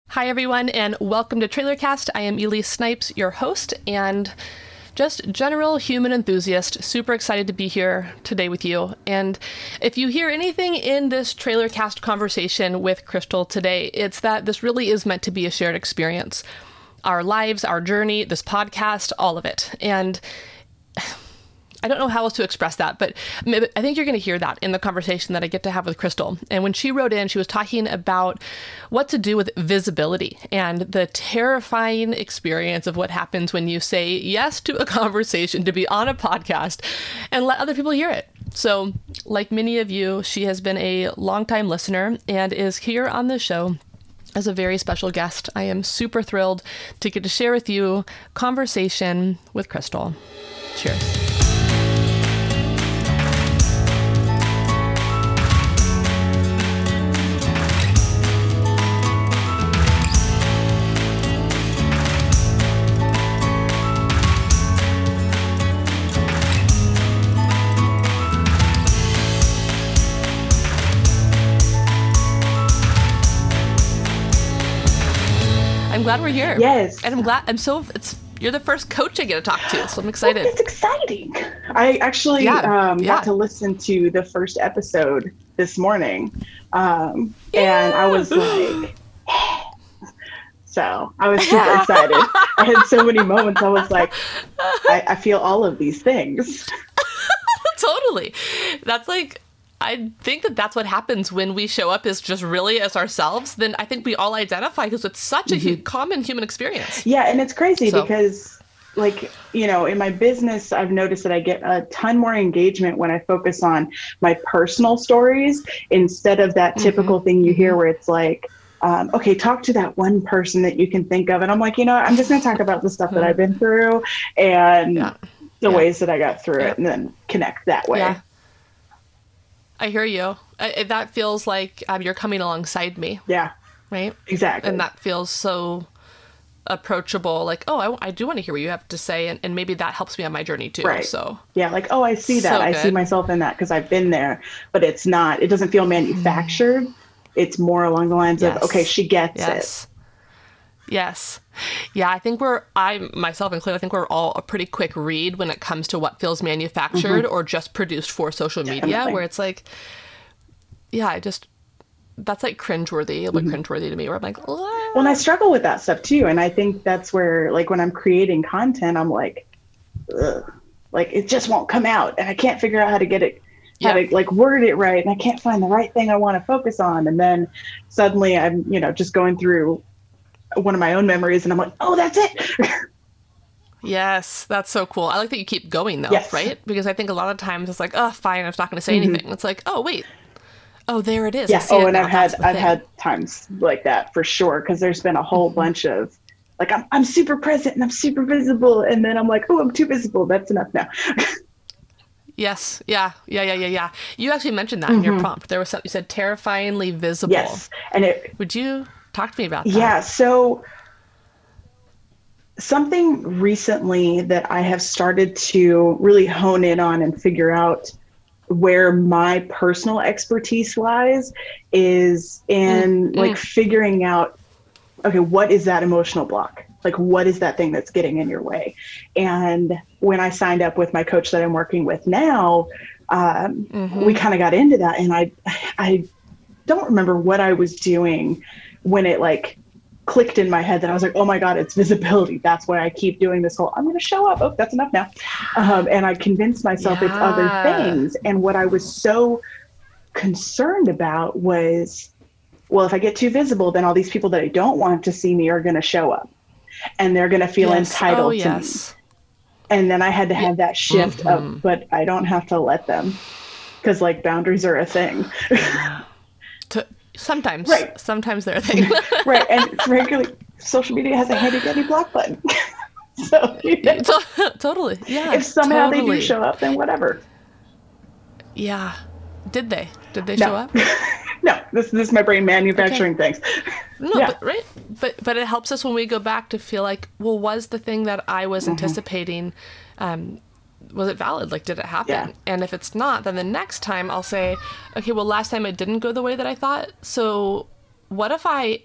Hi, everyone, and welcome to TrailerCast. I am Elise Snipes, your host, and just general human enthusiast. Super excited to be here today with you. And if you hear anything in this TrailerCast conversation with Crystal today, it's that this really is meant to be a shared experience. Our lives, our journey, this podcast, all of it. And I don't know how else to express that, but I think you're going to hear that in the conversation that I get to have with Crystal. And when she wrote in, she was talking about what to do with visibility and the terrifying experience of what happens when you say yes to a conversation to be on a podcast and let other people hear it. So, like many of you, she has been a longtime listener and is here on the show as a very special guest. I am super thrilled to get to share with you conversation with Crystal. Cheers. I'm glad we're here. Yes. And you're the first coach I get to talk to, so I'm excited. It's exciting. I actually got to listen to the first episode this morning. And I was like, so I was super excited. I had so many moments. I was like, I feel all of these things. Totally. I think that's what happens when we show up is just really as ourselves. Then I think we all identify because it's such a common human experience. Yeah, and it's crazy because, in my business, I've noticed that I get a ton more engagement when I focus on my personal stories instead of that typical thing you hear where it's like, okay, talk to that one person that you can think of. And I'm like, I'm just going to talk about the stuff that I've been through and the ways that I got through it and then connect that way. Yeah. I hear you. That feels like you're coming alongside me. Yeah. Right? Exactly. And that feels so approachable. Like, I do want to hear what you have to say. And maybe that helps me on my journey too. Right. So yeah, like, I see that. I see myself in that because I've been there. But it doesn't feel manufactured. It's more along the lines of, okay, she gets it. Yes. Yeah, I think I myself included, I think we're all a pretty quick read when it comes to what feels manufactured or just produced for social media, where it's like, that's like cringeworthy, cringeworthy to me, where I'm like, well, and I struggle with that stuff too. And I think that's where, like, when I'm creating content, I'm like, ugh, like it just won't come out and I can't figure out how to get it, how to like word it right. And I can't find the right thing I want to focus on. And then suddenly I'm, just going through one of my own memories and I'm like, oh, that's it. Yes, that's so cool. I like that you keep going though, right? Because I think a lot of times it's like, oh, fine, I'm just not going to say anything. It's like, oh, wait. Oh, there it is. Yeah. And I've had times like that for sure. Cause there's been a whole bunch of like, I'm super present and I'm super visible. And then I'm like, oh, I'm too visible. That's enough now. Yes. Yeah. You actually mentioned that in your prompt. There was something you said, terrifyingly visible. Yes. And would you talk to me about that? Yeah. So something recently that I have started to really hone in on and figure out where my personal expertise lies is in figuring out, okay, what is that emotional block? Like, what is that thing that's getting in your way? And when I signed up with my coach that I'm working with now, we kind of got into that. And I don't remember what I was doing when it clicked in my head that I was like, oh my God, it's visibility. That's why I keep doing this whole, I'm going to show up. Oh, that's enough now. And I convinced myself it's other things. And what I was so concerned about was, well, if I get too visible, then all these people that I don't want to see me are going to show up and they're going to feel entitled to me. And then I had to have that shift of, but I don't have to let them because boundaries are a thing. Sometimes, right. Sometimes they're a thing. Right. And regularly, social media has a handy dandy block button. So, totally. Yeah. If somehow they do show up, then whatever. Yeah. Did they show up? No, this is my brain manufacturing things. No, but it helps us when we go back to feel like, well, was the thing that I was anticipating, was it valid? Like, did it happen? Yeah. And if it's not, then the next time I'll say, okay, well, last time it didn't go the way that I thought. So what if I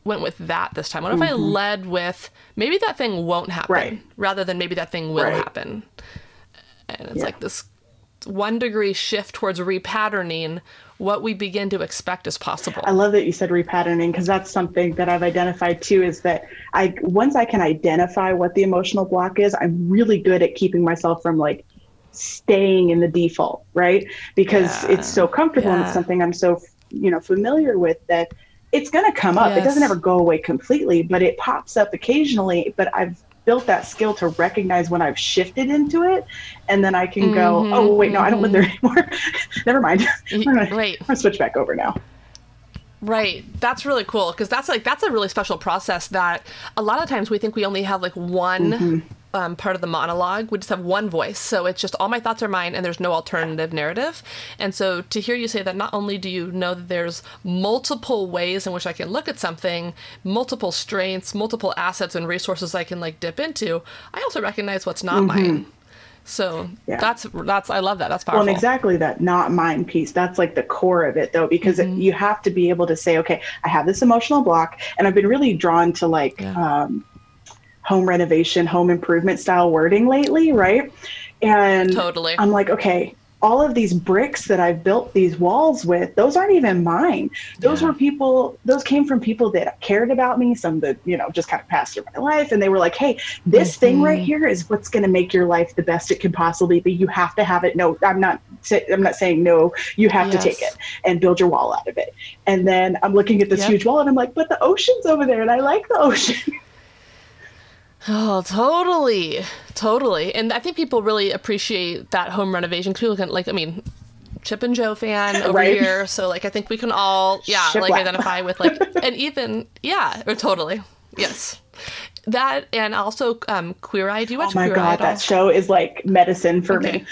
went with that this time? What if I led with maybe that thing won't happen, Right. rather than maybe that thing will Right. happen? And it's like this 1 degree shift towards repatterning what we begin to expect is possible. I love that you said repatterning, because that's something that I've identified too, is that once I can identify what the emotional block is, I'm really good at keeping myself from like staying in the default, right? Because it's so comfortable and it's something I'm so, familiar with, that it's going to come up. It doesn't ever go away completely, but it pops up occasionally. But I've built that skill to recognize when I've shifted into it, and then I can go, oh wait, no, I don't live there anymore. Never mind. I'm gonna switch back over now. Right. That's really cool, because that's a really special process that a lot of times we think we only have like one part of the monologue. We just have one voice. So it's just all my thoughts are mine and there's no alternative narrative. And so to hear you say that, not only do you know that there's multiple ways in which I can look at something, multiple strengths, multiple assets and resources I can like dip into, I also recognize what's not mine. So that's I love that. That's powerful. Well, and exactly that not mine piece. That's like the core of it though, because you have to be able to say, okay, I have this emotional block, and I've been really drawn to like home renovation, home improvement style wording lately, right? And totally. I'm like, okay, all of these bricks that I've built these walls with, those aren't even mine. Those those came from people that cared about me, some that, just kind of passed through my life. And they were like, hey, this thing right here is what's going to make your life the best it can possibly be. You have to have it. No, I'm not saying no, you have to take it and build your wall out of it. And then I'm looking at this huge wall and I'm like, but the ocean's over there and I like the ocean. Oh, totally. Totally. And I think people really appreciate that home renovation, because people can, Chip and Joe fan over here. So like, I think we can all, identify with like, and even, totally. Yes. That, and also Queer Eye. Do you watch Queer Eye? Oh my God, that show is like medicine for me.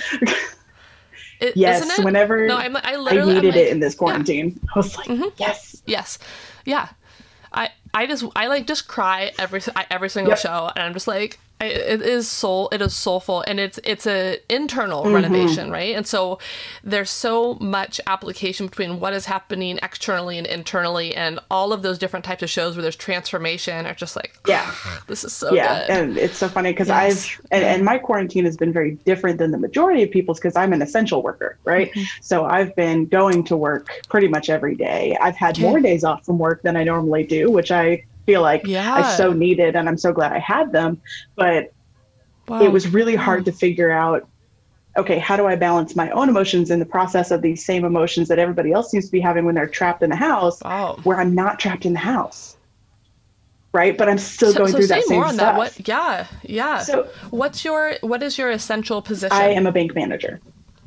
Yes. Isn't it? Whenever I needed it in this quarantine, I was like, yes. Yes. Yeah. I just cry every single show, and I'm just like, it is soulful, and it's a internal renovation, right? And so there's so much application between what is happening externally and internally, and all of those different types of shows where there's transformation are just like, this is so good. And it's so funny because and my quarantine has been very different than the majority of people's, because I'm an essential worker, right? So I've been going to work pretty much every day. I've had more days off from work than I normally do, which I feel like I so needed, and I'm so glad I had them. But it was really hard to figure out, okay, how do I balance my own emotions in the process of these same emotions that everybody else seems to be having when they're trapped in the house, where I'm not trapped in the house, right? But I'm still going through that same stuff. So what is your essential position? I am a bank manager.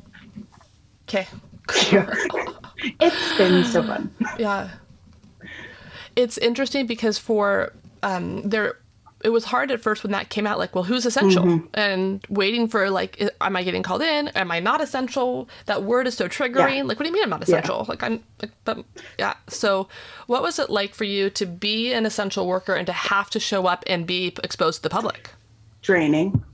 Okay. It's been so fun. Yeah. It's interesting because it was hard at first when that came out, like, well, who's essential? And waiting for, like, am I getting called in? Am I not essential? That word is so triggering. Like, what do you mean I'm not essential? Like, I'm like, but So what was it like for you to be an essential worker and to have to show up and be exposed to the public? Draining.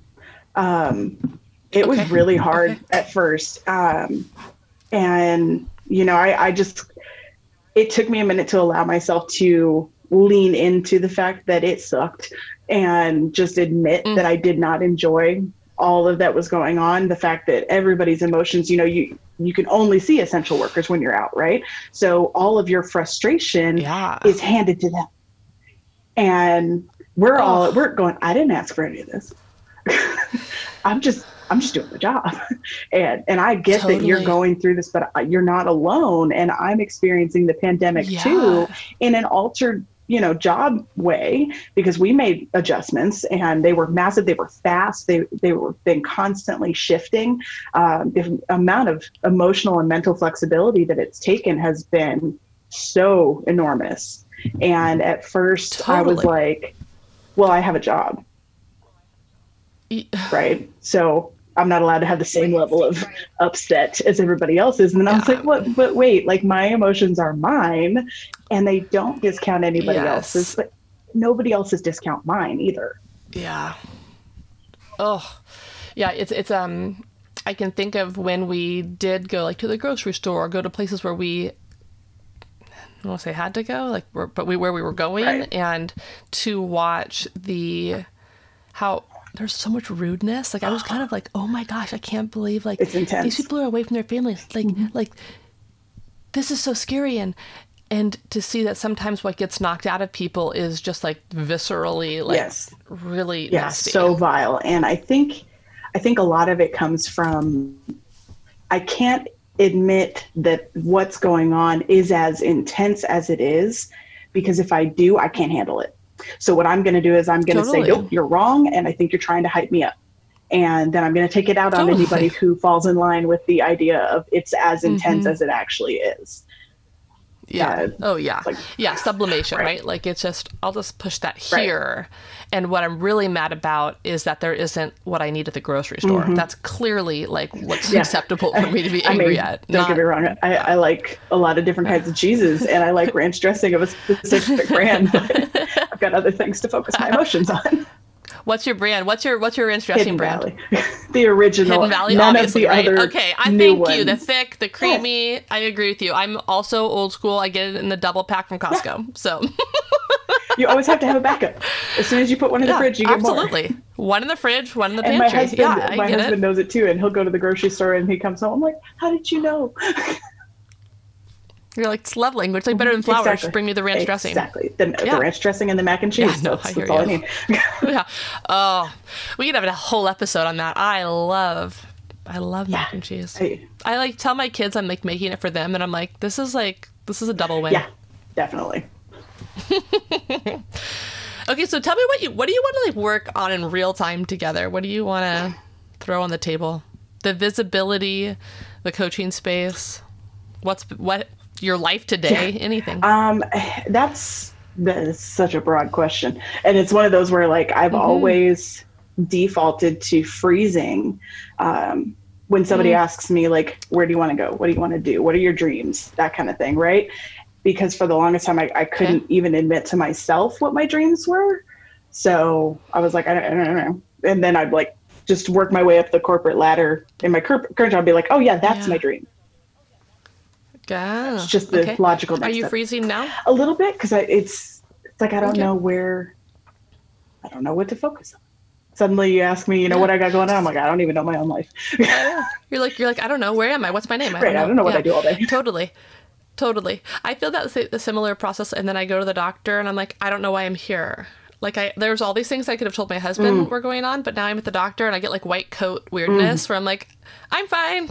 It was really hard at first. And, I just, it took me a minute to allow myself to lean into the fact that it sucked and just admit that I did not enjoy all of that was going on. The fact that everybody's emotions, you can only see essential workers when you're out, right? So all of your frustration is handed to them. And we're all at work going, I didn't ask for any of this. I'm just doing the job. And I get that you're going through this, but you're not alone. And I'm experiencing the pandemic too, in an altered, job way, because we made adjustments and they were massive. They were fast. They were been constantly shifting. The amount of emotional and mental flexibility that it's taken has been so enormous. And at first I was like, well, I have a job. Right. So I'm not allowed to have the same level of upset as everybody else is. And then I was like, what? But wait, like, my emotions are mine and they don't discount anybody else's, but nobody else's discount mine either. Yeah. Oh, yeah. It's I can think of when we did go like to the grocery store or go to places where we I won't say had to go, like, where we were going, Right. and to watch how there's so much rudeness. Like, I was kind of like, oh my gosh, I can't believe, like, It's intense. these people are away from their families. Like, this is so scary. And to see that sometimes what gets knocked out of people is just like viscerally, like, Yes. really Yes, nasty. so vile. And I think a lot of it comes from, I can't admit that what's going on is as intense as it is, because if I do, I can't handle it. So what I'm going to do is I'm going to say, Totally. nope, you're wrong, and I think you're trying to hype me up. And then I'm going to take it out on Totally. anybody who falls in line with the idea of it's as intense as it actually is. Yeah. Oh, yeah. like- Yeah. Sublimation, right? Like, it's just, I'll just push that here. And what I'm really mad about is that there isn't what I need at the grocery store. That's clearly like what's acceptable for me to be angry at. Don't get me wrong. I like a lot of different kinds of cheeses, and I like ranch dressing of a specific brand, but I've got other things to focus my emotions on. What's your brand? What's your ranch dressing Hidden brand? Valley. The original. Hidden Valley, None obviously, of the right? other Okay, I new thank you. The ones. thick, the creamy. I agree with you. I'm also old school. I get it in the double pack from Costco. So You always have to have a backup. As soon as you put one in the fridge, you get more. absolutely. One in the fridge, one in the And pantry. my husband knows it too, and he'll go to the grocery store and he comes home. I'm like, how did you know? You're like, it's love language. Like, better than flowers. Exactly. Just bring me the ranch dressing. Exactly. The ranch dressing and the mac and cheese. Yeah, no, that's I hear all I you. need. Yeah. Oh, we could have a whole episode on that. I love mac and cheese. I like tell my kids I'm like making it for them, and I'm like, this is a double win. Yeah, definitely. Okay, so tell me what do you want to like work on in real time together? What do you want to throw on the table? The visibility, the coaching space, what your life today, anything. That is such a broad question, and it's one of those where like I've always defaulted to freezing when somebody asks me like, where do you want to go, what do you want to do, what are your dreams, that kind of thing, right? Because for the longest time I couldn't even admit to myself what my dreams were, so I was like, I don't know, and then I'd like just work my way up the corporate ladder in my current job, I'd be like, oh yeah, that's my dream. Yeah. It's just the logical next Are you step. freezing now? A little bit, because it's like I don't know what to focus on. Suddenly you ask me, what I got going on. I'm like, I don't even know my own life. You're like, I don't know. Wwhere am I? What's my name? I don't know what I do all day. Totally. I feel that a similar process, and then I go to the doctor, and I'm like, I don't know why I'm here. Like, there's all these things I could have told my husband were going on, but now I'm at the doctor, and I get like white coat weirdness where I'm like, I'm fine.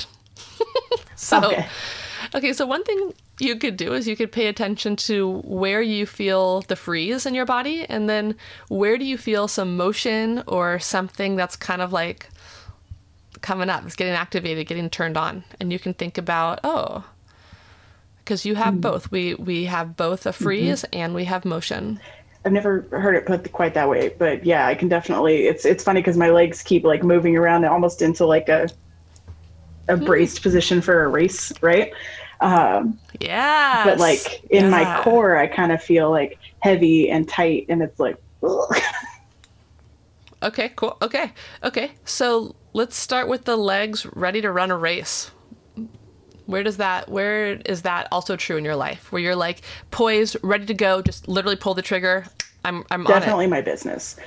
Okay, so one thing you could do is you could pay attention to where you feel the freeze in your body, and then where do you feel some motion or something that's kind of like coming up, it's getting activated, getting turned on. And you can think about, because you have both. We have both a freeze and we have motion. I've never heard it put quite that way, but yeah, I can definitely, it's funny because my legs keep like moving around almost into like a braced position for a race, right? Yeah. But like in my core, I kind of feel like heavy and tight, and it's like, ugh. Okay, cool. Okay. So let's start with the legs ready to run a race. Where is that also true in your life? Where you're like poised, ready to go, just literally pull the trigger. I'm Definitely on it. my business.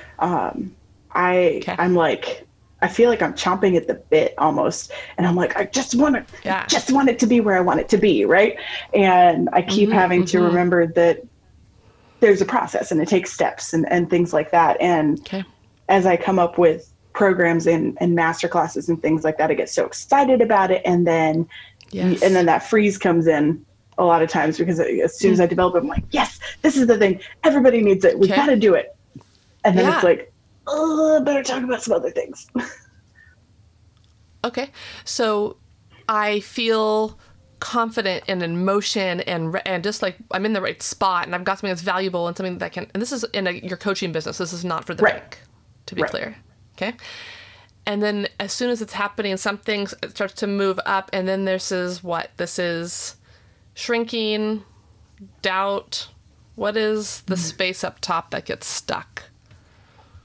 I'm like, I feel like I'm chomping at the bit almost. And I'm like, I just want it to be where I want it to be. Right. And I keep having to remember that there's a process and it takes steps and things like that. And as I come up with programs and master classes and things like that, I get so excited about it. And then, that freeze comes in a lot of times, because as soon as I develop it, I'm like, yes, this is the thing. Everybody needs it. We got to do it. And then it's like, better talk about some other things. Okay. So I feel confident and in motion and just like I'm in the right spot and I've got something that's valuable and something that and this is in your coaching business. This is not for the bank, to be clear. Okay. And then as soon as it's happening, something starts to move up, and then this is shrinking, doubt. What is the space up top that gets stuck?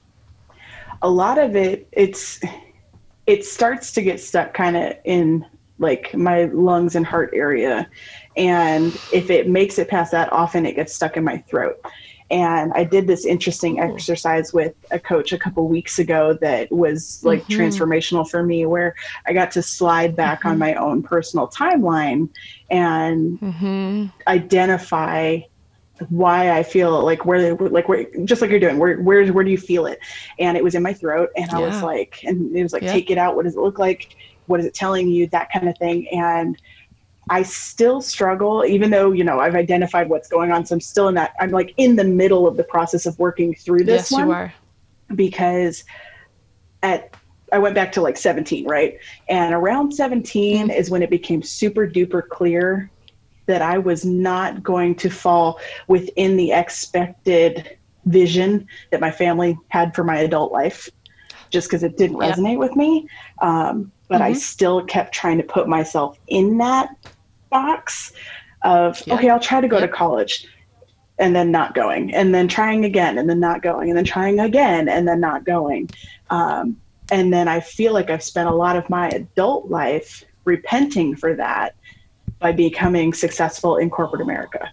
A lot of it starts to get stuck kind of in like my lungs and heart area. And if it makes it past that, often it gets stuck in my throat. And I did this interesting exercise with a coach a couple weeks ago that was like transformational for me, where I got to slide back on my own personal timeline and identify why I feel like where, just like you're doing, where do you feel it? And it was in my throat, and I was like, and it was like, take it out. What does it look like? What is it telling you? That kind of thing. And I still struggle, even though, you know, I've identified what's going on. So I'm still in that, I'm like in the middle of the process of working through this one. You are. Because I went back to like 17, right? And around 17 is when it became super duper clear that I was not going to fall within the expected vision that my family had for my adult life, just because it didn't resonate with me. But I still kept trying to put myself in that box of, okay, I'll try to go to college, and then not going, and then trying again, and then not going, and then trying again, and then not going. And then I feel like I've spent a lot of my adult life repenting for that by becoming successful in corporate America.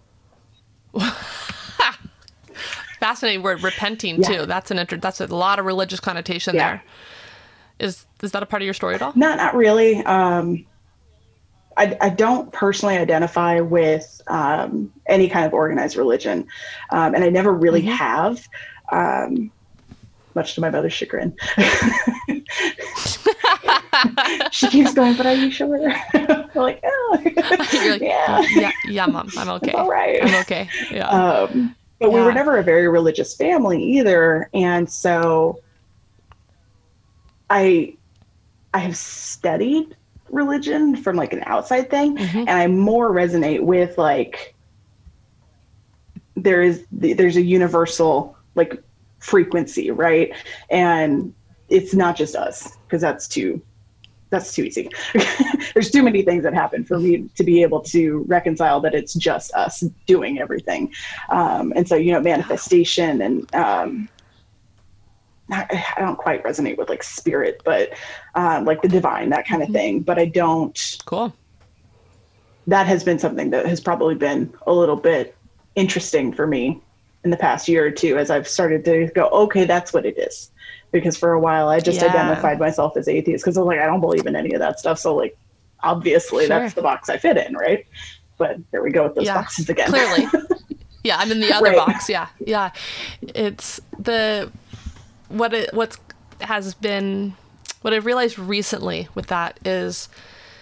Fascinating word, repenting too. That's that's a lot of religious connotation there. Is that a part of your story at all? Not really. I don't personally identify with any kind of organized religion, and I never really have, much to my mother's chagrin. She keeps going, but are you sure? I'm like, oh, like, yeah, Mom, I'm okay. It's all right. I'm okay. Yeah. But we were never a very religious family either, and so I have studied religion from like an outside thing, and I more resonate with like there's a universal like frequency, right? And it's not just us, because that's too easy. There's too many things that happen for me to be able to reconcile that it's just us doing everything. And so, you know, manifestation and I don't quite resonate with like spirit, but like the divine, that kind of thing. But I don't. Cool. That has been something that has probably been a little bit interesting for me in the past year or two, as I've started to go, okay, that's what it is. Because for a while I just identified myself as atheist, because I was like, I don't believe in any of that stuff. So like, obviously that's the box I fit in, right? But there we go with those boxes again. Clearly. Yeah, I'm in the other box. Yeah. It's what I've realized recently with that is,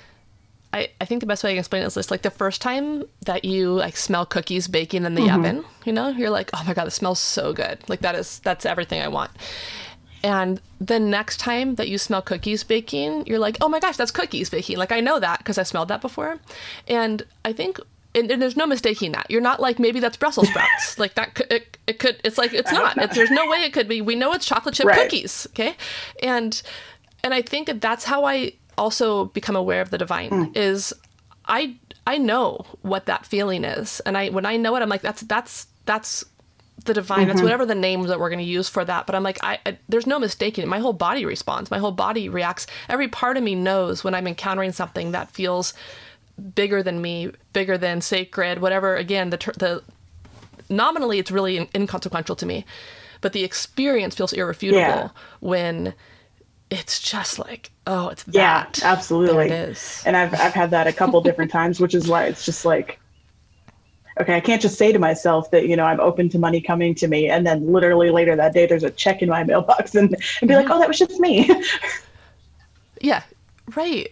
I think the best way I can explain it is just like the first time that you like smell cookies baking in the oven, you know, you're like, oh my God, it smells so good. Like that's everything I want. And the next time that you smell cookies baking, you're like, oh my gosh, that's cookies baking. Like I know that because I smelled that before. And I think, and there's no mistaking that. You're not like, maybe that's Brussels sprouts. Like that, it could, it's like, it's not. There's no way it could be. We know it's chocolate chip cookies. Okay. And I think that's how I also become aware of the divine is I know what that feeling is. And when I know it, I'm like, that's the divine. That's whatever the names that we're going to use for that. But I'm like, there's no mistaking it. My whole body responds. My whole body reacts. Every part of me knows when I'm encountering something that feels bigger than me, bigger than sacred, whatever. Again, the nominally it's really inconsequential to me, but the experience feels irrefutable when it's just like, oh, it's that. Yeah, absolutely. There it is. And I've had that a couple different times, which is why it's just like, okay, I can't just say to myself that, you know, I'm open to money coming to me, and then literally later that day there's a check in my mailbox and be like, oh, that was just me. Yeah, right.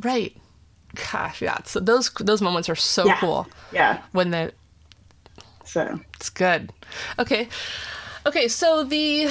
Gosh, yeah. So those moments are so cool. Yeah. When it's good. Okay. So the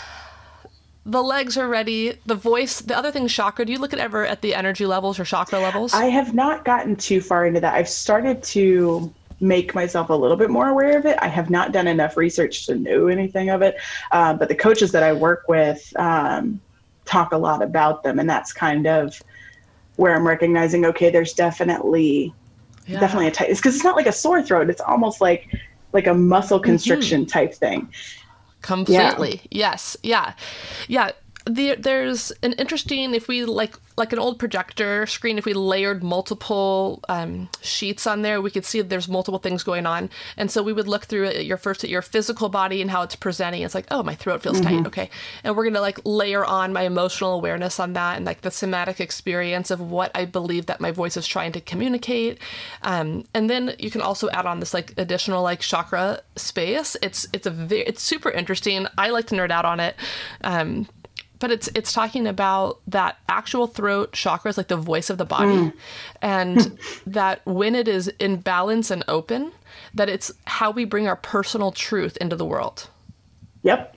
legs are ready. The voice, the other thing, chakra. Do you look at the energy levels or chakra levels? I have not gotten too far into that. I've started to make myself a little bit more aware of it. I have not done enough research to know anything of it. But the coaches that I work with talk a lot about them. And that's kind of where I'm recognizing, okay, there's definitely a tight, it's because it's not like a sore throat. It's almost like a muscle constriction type thing. Completely. Yeah. Yes. Yeah. There's an interesting, if we like an old projector screen, if we layered multiple sheets on there, we could see that there's multiple things going on. And so we would look through it at your physical body and how it's presenting. It's like, oh, my throat feels tight. Okay. And we're going to like layer on my emotional awareness on that and like the somatic experience of what I believe that my voice is trying to communicate. And then you can also add on this like additional like chakra space. It's super interesting. I like to nerd out on it. But it's talking about that actual throat chakra is like the voice of the body, and that when it is in balance and open, that it's how we bring our personal truth into the world. Yep.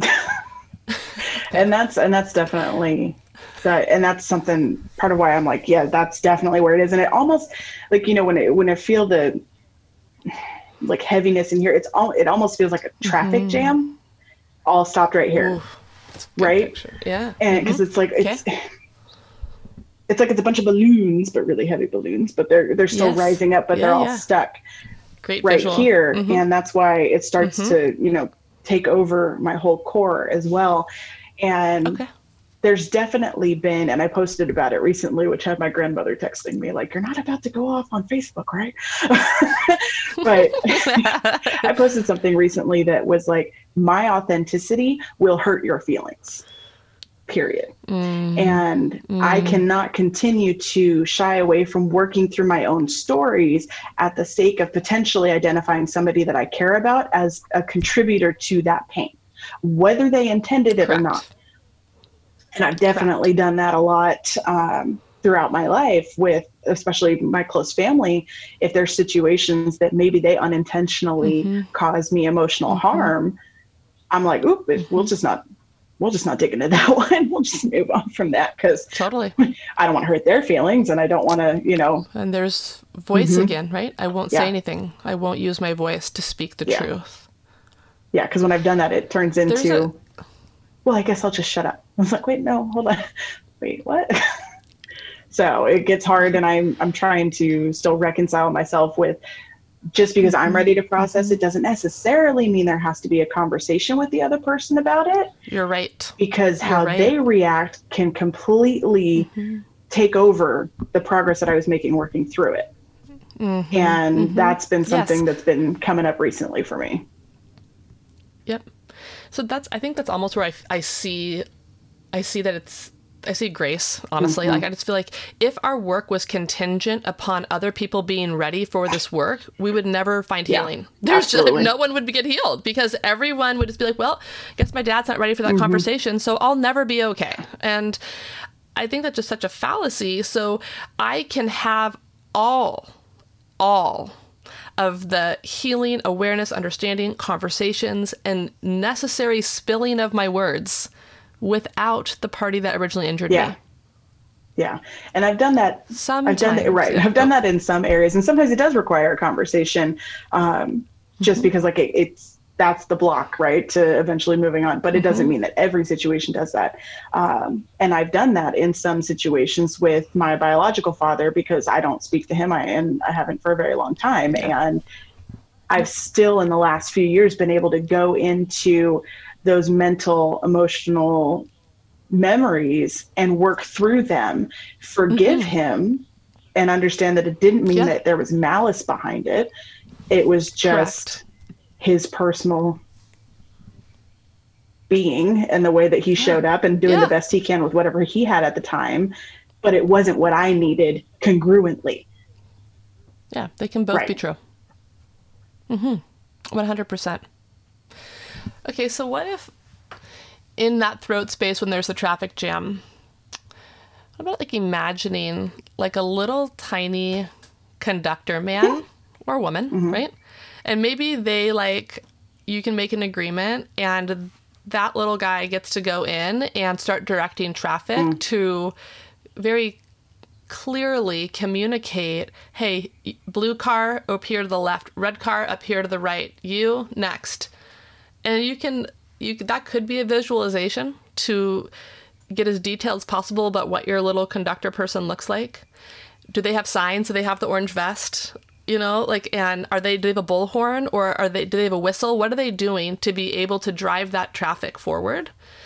and that's definitely that, and that's something, part of why I'm like, yeah, that's definitely where it is. And it almost like, when I feel the like heaviness in here, it almost feels like a traffic jam all stopped right here. Ooh. Right? Picture. Yeah. And because it's like, it's like it's a bunch of balloons, but really heavy balloons, but they're still rising up, but they're all stuck Great right visual. here. And that's why it starts to, take over my whole core as well. And there's definitely been, and I posted about it recently, which had my grandmother texting me like, you're not about to go off on Facebook, right? But I posted something recently that was like, my authenticity will hurt your feelings, period. And I cannot continue to shy away from working through my own stories at the sake of potentially identifying somebody that I care about as a contributor to that pain, whether they intended it or not. And I've definitely done that a lot throughout my life with especially my close family. If there's situations that maybe they unintentionally cause me emotional harm, I'm like, oop, we'll just not dig into that one. We'll just move on from that, because totally, I don't want to hurt their feelings, and I don't want to, And there's voice again, right? I won't say anything. I won't use my voice to speak the truth. Yeah, because when I've done that, it turns into, well, I guess I'll just shut up. I was like, wait, no, hold on. Wait, what? So it gets hard, and I'm trying to still reconcile myself with, just because I'm ready to process it doesn't necessarily mean there has to be a conversation with the other person about it. You're right. Because how they react can completely take over the progress that I was making working through it. And that's been something that's been coming up recently for me. Yep. So I think that's almost where I see that I see grace, honestly. Like, I just feel like if our work was contingent upon other people being ready for this work, we would never find healing. There's just, no one would get healed, because everyone would just be like, well, I guess my dad's not ready for that conversation, so I'll never be okay. And I think that's just such a fallacy. So I can have all of the healing, awareness, understanding, conversations, and necessary spilling of my words without the party that originally injured me. Yeah. And I've done that. Sometimes. I've done that in some areas. And sometimes it does require a conversation, just because like that's the block, right, to eventually moving on. But it doesn't mean that every situation does that. And I've done that in some situations with my biological father, because I don't speak to him, and I haven't for a very long time. And I've still in the last few years been able to go into those mental, emotional memories and work through them, forgive him, and understand that it didn't mean that there was malice behind it. It was just his personal being and the way that he showed up and doing the best he can with whatever he had at the time. But it wasn't what I needed congruently. Yeah, they can both be true. 100%. Okay, so what if in that throat space when there's a traffic jam, what about like imagining like a little tiny conductor man or woman, right? And maybe they you can make an agreement, and that little guy gets to go in and start directing traffic to very clearly communicate, hey, blue car up here to the left, red car up here to the right, you next. And that could be a visualization to get as detailed as possible about what your little conductor person looks like. Do they have signs? Do they have the orange vest? And do they have a bullhorn, or do they have a whistle? What are they doing to be able to drive that traffic forward?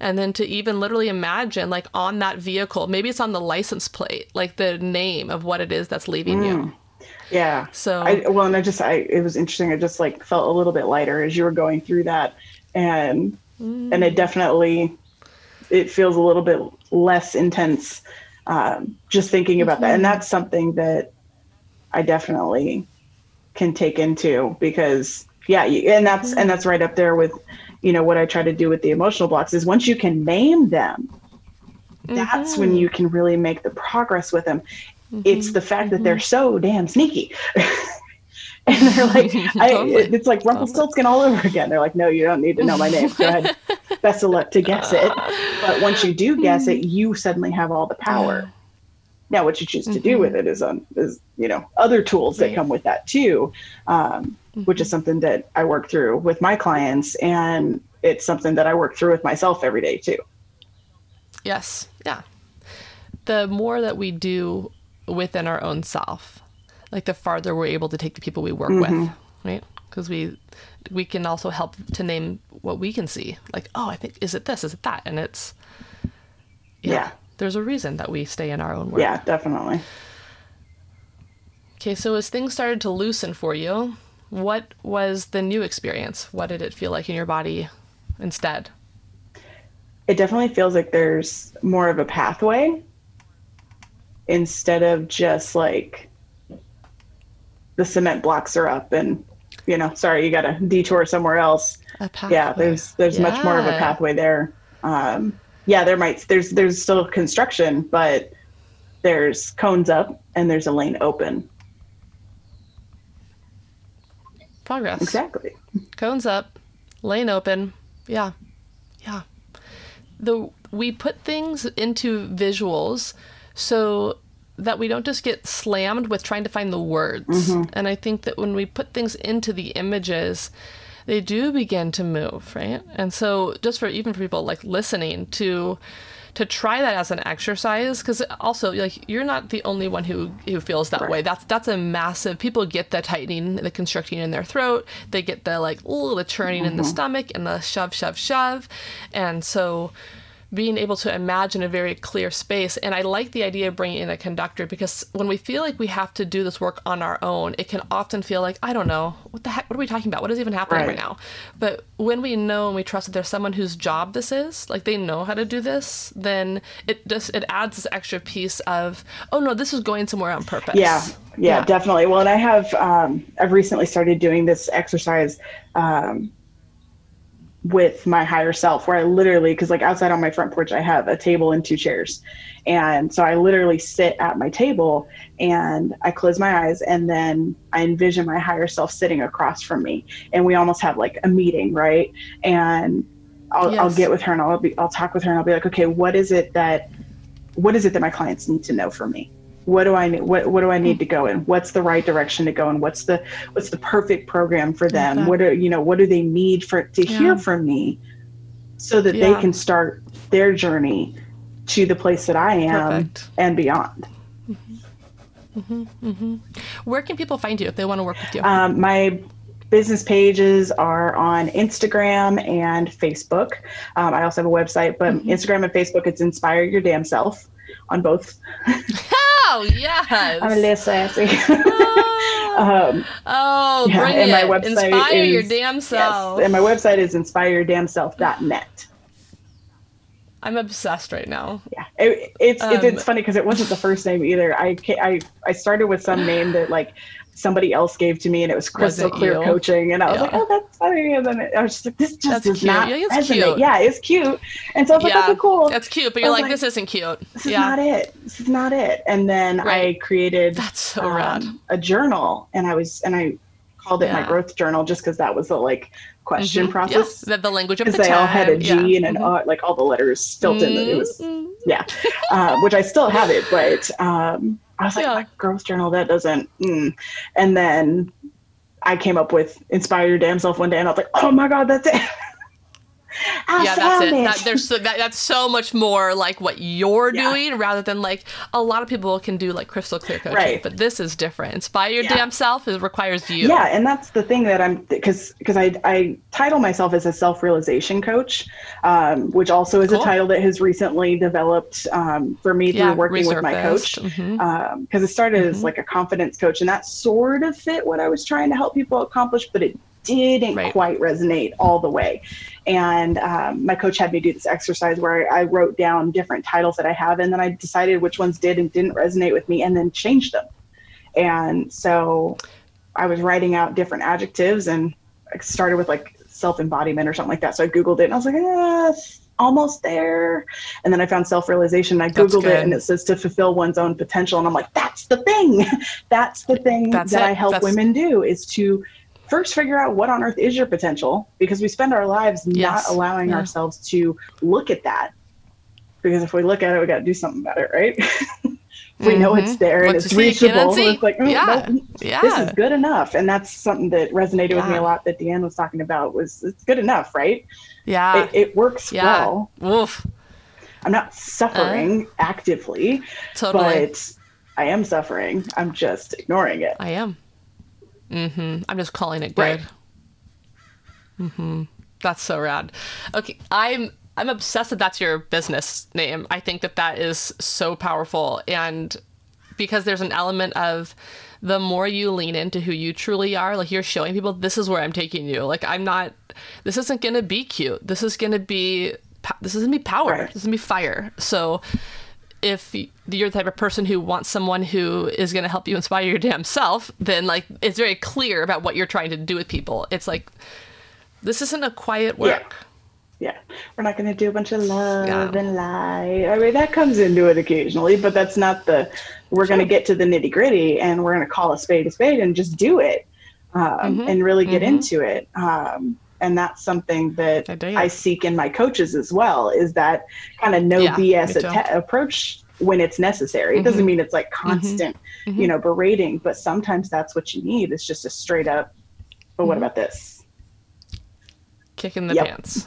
And then to even literally imagine, like, on that vehicle, maybe it's on the license plate, like the name of what it is that's leaving you. Yeah. So, it was interesting. I just like felt a little bit lighter as you were going through that. And it definitely, it feels a little bit less intense, just thinking about that. And that's something that I definitely can take into, because and that's right up there with, what I try to do with the emotional blocks is once you can name them, that's when you can really make the progress with them. It's the fact that they're so damn sneaky. And they're like, it's like Rumpelstiltskin all over again. They're like, no, you don't need to know my name. Go ahead. Best of luck to guess it. But once you do guess it, you suddenly have all the power. Now, what you choose to do with it is other tools that come with that too, which is something that I work through with my clients, and it's something that I work through with myself every day too. Yes. Yeah. The more that we do within our own self, like the farther we're able to take the people we work with, right? Because we can also help to name what we can see. Like, oh, I think, is it this? Is it that? And it's, there's a reason that we stay in our own work. Yeah, definitely. Okay, so as things started to loosen for you, what was the new experience? What did it feel like in your body instead? It definitely feels like there's more of a pathway instead of just like the cement blocks are up and, sorry, you got to detour somewhere else. Yeah, there's much more of a pathway there. There's still construction, but there's cones up and there's a lane open. Progress. Exactly. Cones up, lane open. Yeah. Yeah. We put things into visuals so that we don't just get slammed with trying to find the words. And I think that when we put things into the images, they do begin to move, right? And so just for people like listening to try that as an exercise, because also like you're not the only one who feels that way. That's a massive, people get the tightening, the constricting in their throat. They get the like, the churning in the stomach and the shove. And so being able to imagine a very clear space. And I like the idea of bringing in a conductor, because when we feel like we have to do this work on our own, it can often feel like, I don't know, what the heck, what are we talking about? What is even happening right now? But when we know and we trust that there's someone whose job this is, like they know how to do this, then it adds this extra piece of, oh no, this is going somewhere on purpose. Yeah, definitely. Well, and I have, I've recently started doing this exercise, with my higher self, where I literally, because like outside on my front porch, I have a table and 2 chairs. And so I literally sit at my table and I close my eyes, and then I envision my higher self sitting across from me. And we almost have like a meeting, right? And I'll get with her and I'll talk with her and I'll be like, okay, what is it that my clients need to know from me? What do I need? What do I need to go in? What's the right direction to go in? What's the perfect program for them? What do they need to hear from me, so that they can start their journey to the place that I am and beyond. Where can people find you if they want to work with you? My business pages are on Instagram and Facebook. I also have a website, but Instagram and Facebook, it's Inspire Your Damn Self on both. Oh, yes. I'm a little sassy. Bring it. My website Inspire Your Damn Self. Yes, and my website is inspireyourdamnself.net. I'm obsessed right now. Yeah, it's funny because it wasn't the first name either. I started with some name that like somebody else gave to me, and it was Crystal Clear Coaching, and I was like, oh, that's funny. And then I was just like, this just does not resonate. Cute. Yeah, it's cute. And so I was like, okay, cool. That's cute, but you're like, this isn't cute. This is not it. This is not it. And then I created a journal, and I called it my growth journal, just because that was the like question process. The language of the time. Because they all had a G and an R, like all the letters built in. It was which I still have it, but I was like, my growth journal, that doesn't. And then I came up with Inspire Your Damn Self one day, and I was like, oh my God, that's it. Yeah, that's it. That's so much more like what you're doing rather than like a lot of people can do like crystal clear coaching, right. But this is different. Inspire your damn self requires you. Yeah, and that's the thing that because I title myself as a self-realization coach, which also is a title that has recently developed for me through working with my coach. Because it started as like a confidence coach, and that sort of fit what I was trying to help people accomplish, but it didn't quite resonate all the way. And my coach had me do this exercise where I wrote down different titles that I have, and then I decided which ones did and didn't resonate with me, and then changed them. And so I was writing out different adjectives, and I started with like self-embodiment or something like that. So I Googled it, and I was like, almost there. And then I found self-realization, and I Googled it, and it says to fulfill one's own potential. And I'm like, that's the thing. That's the thing I help women do, is to first figure out what on earth is your potential, because we spend our lives not allowing ourselves to look at that. Because if we look at it, we got to do something about it, right? We know it's there and it's reachable. It's like, this is good enough. And that's something that resonated with me a lot that Deanne was talking about, was it's good enough, right? Yeah. It works well. Oof. I'm not suffering actively, but I am suffering. I'm just ignoring it. I am. I'm just calling it good. That's so rad. Okay. I'm obsessed that that's your business name. I think that is so powerful. And because there's an element of the more you lean into who you truly are, like you're showing people, this is where I'm taking you. Like this isn't going to be cute. This is going to be power. This is going to be fire. So if you're the type of person who wants someone who is going to help you inspire your damn self, then like it's very clear about what you're trying to do with people. It's like, this isn't a quiet work. Yeah. We're not going to do a bunch of love and lie. I mean, that comes into it occasionally, but that's not we're going to get to the nitty gritty, and we're going to call a spade and just do it and really get into it. And that's something that I seek in my coaches as well, is that kind of no BS approach when it's necessary. It doesn't mean it's like constant, berating, but sometimes that's what you need. It's just a straight up, but what about this? Kick in the pants.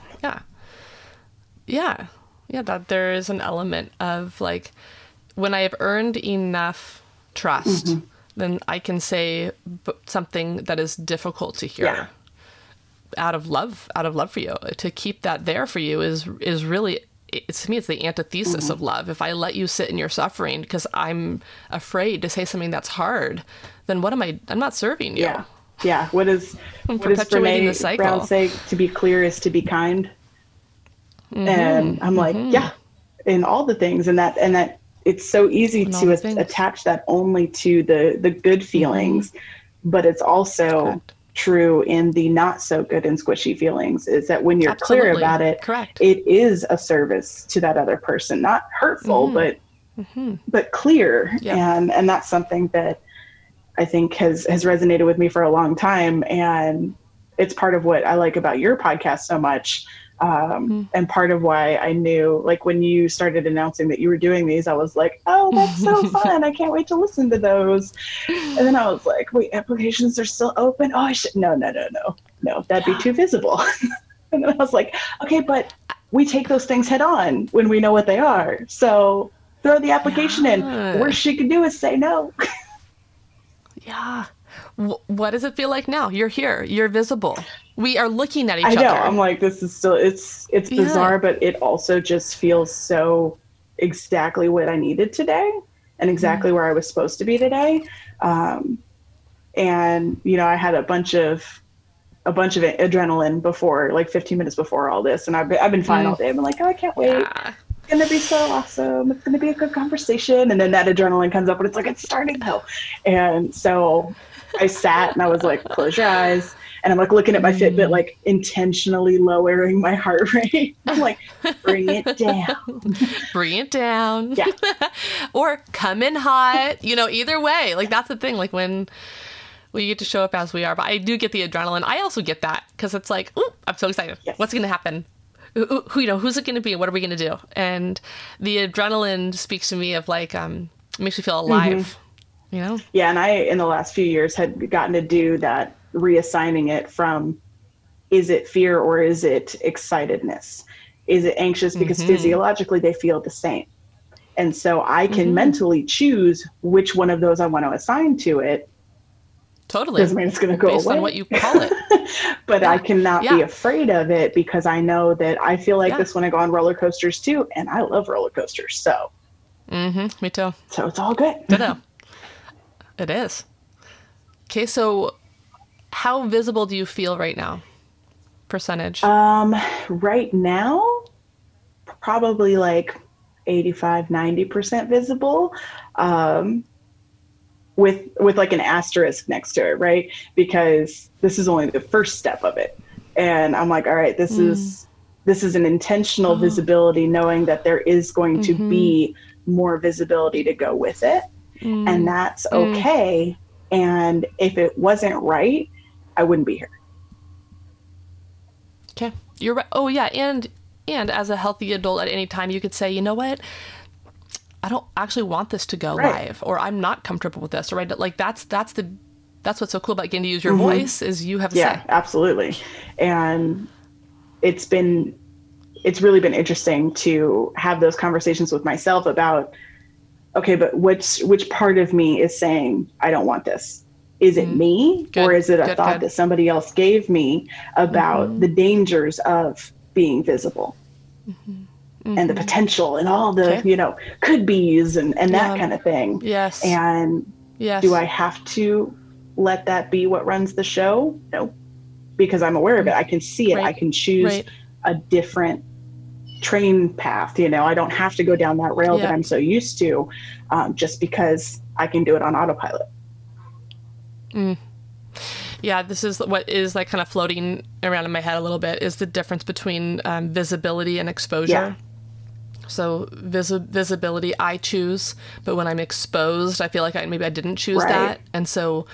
Yeah, that there is an element of like, when I have earned enough trust, then I can say something that is difficult to hear out of love for you. To keep that there for you is really, to me, it's the antithesis of love. If I let you sit in your suffering because I'm afraid to say something that's hard, then what am I'm not serving you. Yeah. What does Brene Brown say? To be clear is to be kind. And I'm like, in all the things, and that it's so easy to attach that only to the good feelings, but it's also true in the not so good and squishy feelings, is that when you're clear about it, it is a service to that other person, not hurtful, but clear. And that's something that I think has resonated with me for a long time. And it's part of what I like about your podcast so much. And part of why I knew, like, when you started announcing that you were doing these, I was like, oh, that's so fun. I can't wait to listen to those. And then I was like, wait, applications are still open? Oh, no, that'd be too visible. And then I was like, okay, but we take those things head on when we know what they are. So throw the application in. The worst she can do is say no. What does it feel like now? You're here. You're visible. We are looking at each other. I know. I'm like, this is still, it's bizarre, but it also just feels so exactly what I needed today and exactly where I was supposed to be today. And, I had a bunch of adrenaline before, like 15 minutes before all this. And I've been fine all day. I've been like, oh, I can't wait. It's going to be so awesome. It's going to be a good conversation. And then that adrenaline comes up and it's like, it's starting though. And so I sat and I was like, close your eyes. And I'm like looking at my Fitbit, like intentionally lowering my heart rate. I'm like, bring it down. Bring it down. Yeah. Or come in hot, either way. Like, that's the thing. Like, when we get to show up as we are, but I do get the adrenaline. I also get that because it's like, ooh, I'm so excited. Yes. What's going to happen? Who's it going to be? What are we going to do? And the adrenaline speaks to me of like, makes me feel alive, Yeah. And I, in the last few years, had gotten to do that, reassigning it from is it fear or is it excitedness? Is it anxious? Because physiologically they feel the same. And so I can mentally choose which one of those I want to assign to it. Totally. Doesn't mean it's going to go based away. on what you call it. But I cannot be afraid of it because I know that I feel like this when I go on roller coasters too. And I love roller coasters. So. Me too. So it's all good. Ditto. It is. Okay. So how visible do you feel right now? Percentage? Right now, probably like 85, 90% visible. With like an asterisk next to it, right? Because this is only the first step of it. And I'm like, all right, this is an intentional visibility, knowing that there is going to be more visibility to go with it. And that's okay. And if it wasn't right, I wouldn't be here. Okay. You're right. Oh yeah. And as a healthy adult at any time, you could say, you know what? I don't actually want this to go live, or I'm not comfortable with this, right? Like that's what's so cool about getting to use your voice is you have a say. Yeah, absolutely. And it's really been interesting to have those conversations with myself about, okay, but which part of me is saying, I don't want this? Is it me? Or is it a thought that somebody else gave me about the dangers of being visible? And the potential and all the, could be's and that kind of thing. Yes. And do I have to let that be what runs the show? No, because I'm aware of it. I can see it. I can choose a different train path. I don't have to go down that rail that I'm so used to, just because I can do it on autopilot. Yeah, this is what is like kind of floating around in my head a little bit, is the difference between visibility and exposure. Yeah. So visibility, I choose, but when I'm exposed, I feel like maybe I didn't choose that. And so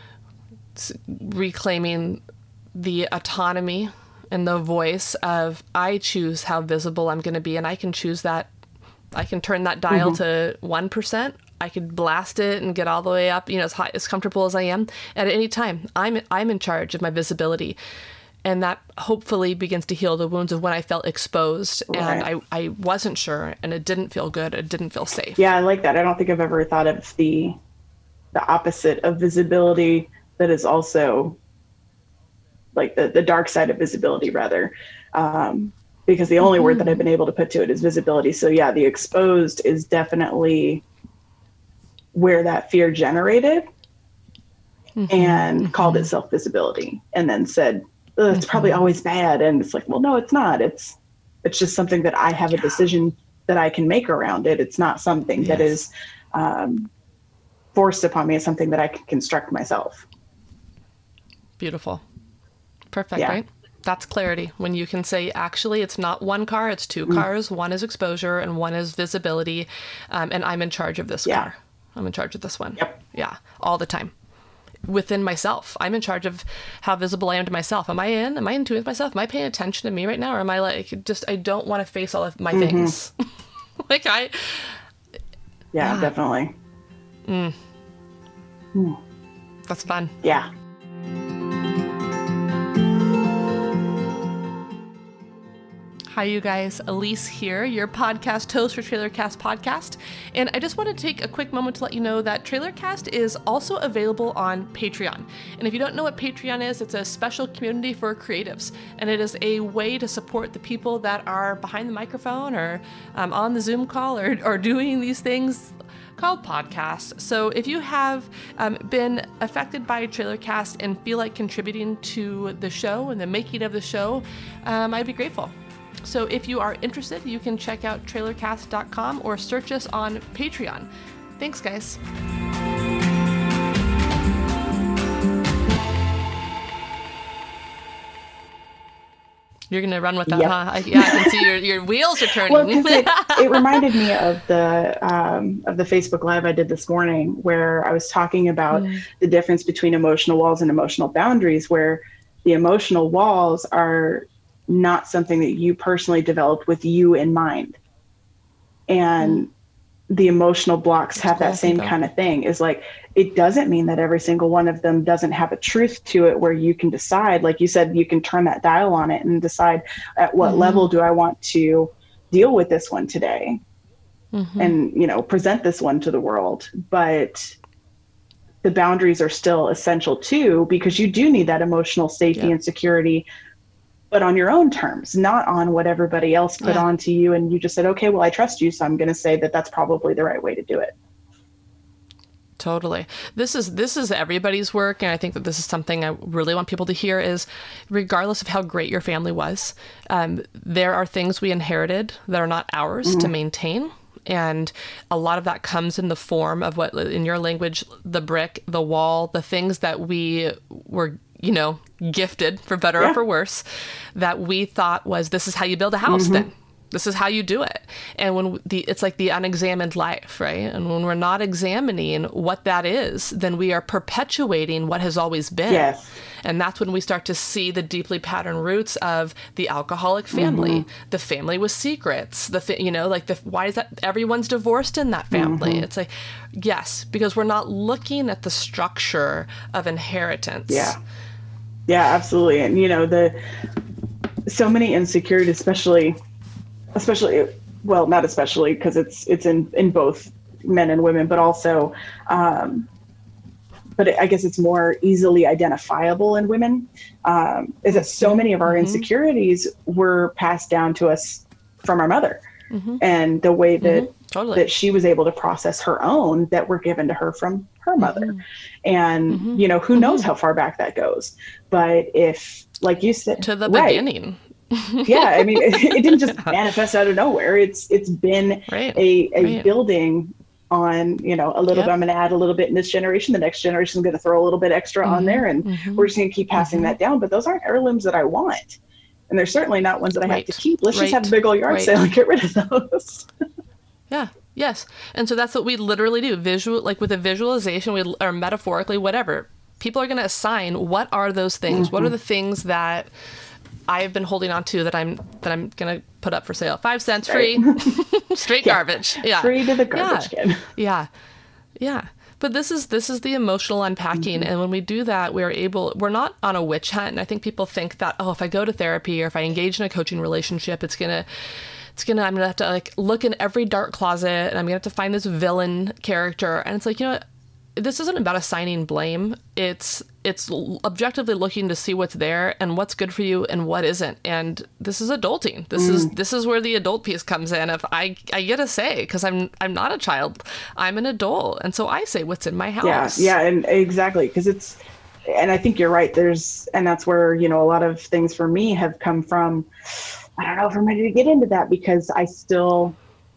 reclaiming the autonomy and the voice of, I choose how visible I'm going to be, and I can choose that. I can turn that dial to 1%. I could blast it and get all the way up, as high, as comfortable as I am at any time. I'm in charge of my visibility. And that hopefully begins to heal the wounds of when I felt exposed and I wasn't sure and it didn't feel good. It didn't feel safe. Yeah, I like that. I don't think I've ever thought of the opposite of visibility, that is also like the dark side of visibility, rather. Because the only word that I've been able to put to it is visibility. So yeah, the exposed is definitely where that fear generated and called itself visibility, and then said, it's probably always bad. And it's like, well, no, it's not. It's just something that I have a decision that I can make around it. It's not something that is forced upon me. It's something that I can construct myself. Beautiful. Perfect, right? That's clarity. When you can say, actually, it's not one car, it's two cars. One is exposure and one is visibility. And I'm in charge of this car. I'm in charge of this one. Yep. Yeah, all the time. Within myself, I'm in charge of how visible I am to myself. Am I in tune with myself? Am I paying attention to me right now? Or am I like, I don't want to face all of my things. Definitely. That's fun. Yeah. Hi, you guys. Elise here, your podcast host for TrailerCast Podcast. And I just want to take a quick moment to let you know that TrailerCast is also available on Patreon. And if you don't know what Patreon is, it's a special community for creatives. And it is a way to support the people that are behind the microphone or on the Zoom call or doing these things called podcasts. So if you have been affected by TrailerCast and feel like contributing to the show and the making of the show, I'd be grateful. So if you are interested, you can check out trailercast.com or search us on Patreon. Thanks, guys. You're going to run with that, huh? I can see your wheels are turning. Well, it reminded me of the Facebook Live I did this morning, where I was talking about the difference between emotional walls and emotional boundaries, where the emotional walls are not something that you personally developed with you in mind. And the emotional blocks have cool. that same kind of thing, is like, it doesn't mean that every single one of them doesn't have a truth to it where you can decide, like you said, you can turn that dial on it and decide at what level do I want to deal with this one today, and, you know, present this one to the world. But the boundaries are still essential too, because you do need that emotional safety and security, but on your own terms, not on what everybody else put onto you. And you just said, okay, well, I trust you, so I'm going to say that that's probably the right way to do it. Totally. This is everybody's work. And I think that this is something I really want people to hear is, regardless of how great your family was, there are things we inherited that are not ours to maintain. And a lot of that comes in the form of what, in your language, the brick, the wall, the things that we were, you know, gifted, for better or for worse, that we thought was, this is how you build a house then. This is how you do it. And when it's like the unexamined life, right? And when we're not examining what that is, then we are perpetuating what has always been. Yes. And that's when we start to see the deeply patterned roots of the alcoholic family, the family with secrets, you know, like why is that everyone's divorced in that family? It's like, yes, because we're not looking at the structure of inheritance. Yeah. Yeah, absolutely. And, you know, so many insecurities, especially, well, not especially, because it's in both men and women, but also, but I guess it's more easily identifiable in women, is that so many of our insecurities were passed down to us from our mother, and the way that that she was able to process her own that were given to her from her mother. And, you know, who knows how far back that goes. But if, like you said, to the beginning. Yeah, I mean, it didn't just manifest out of nowhere. It's been a building on, you know, a little bit. I'm going to add a little bit in this generation. The next generation is going to throw a little bit extra on there, and we're just going to keep passing that down. But those aren't heirlooms that I want, and they're certainly not ones that I have to keep. Let's just have a big old yard sale and get rid of those. Yeah. Yes. And so that's what we literally do. Like with a visualization, or metaphorically, whatever. People are going to assign, what are those things? What are the things that I've been holding on to that I'm going to put up for sale? 5 cents free, straight garbage. Yeah. Free to the garbage can. Yeah. Yeah. But this is the emotional unpacking. And when we do that, we're not on a witch hunt. And I think people think that, oh, if I go to therapy or if I engage in a coaching relationship, I'm going to have to like look in every dark closet, and I'm going to have to find this villain character. And it's like, you know what? This isn't about assigning blame. It's objectively looking to see what's there and what's good for you and what isn't. And this is adulting. This is where the adult piece comes in. If I get a say, because I'm not a child, I'm an adult, and so I say what's in my house. Yeah, and exactly, because and I think you're right. And that's where, you know, a lot of things for me have come from. I don't know if I'm ready to get into that, because I still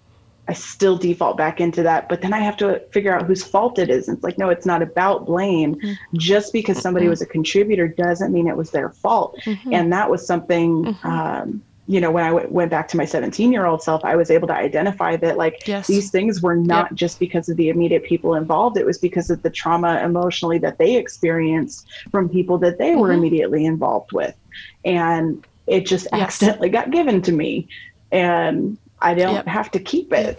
default back into that, but then I have to figure out whose fault it is. And it's like, no, it's not about blame. Just because somebody was a contributor doesn't mean it was their fault. And that was something, you know, when I went back to my 17-year-old self, I was able to identify that, like, these things were not just because of the immediate people involved. It was because of the trauma emotionally that they experienced from people that they were immediately involved with. And it just accidentally got given to me. And I don't have to keep it.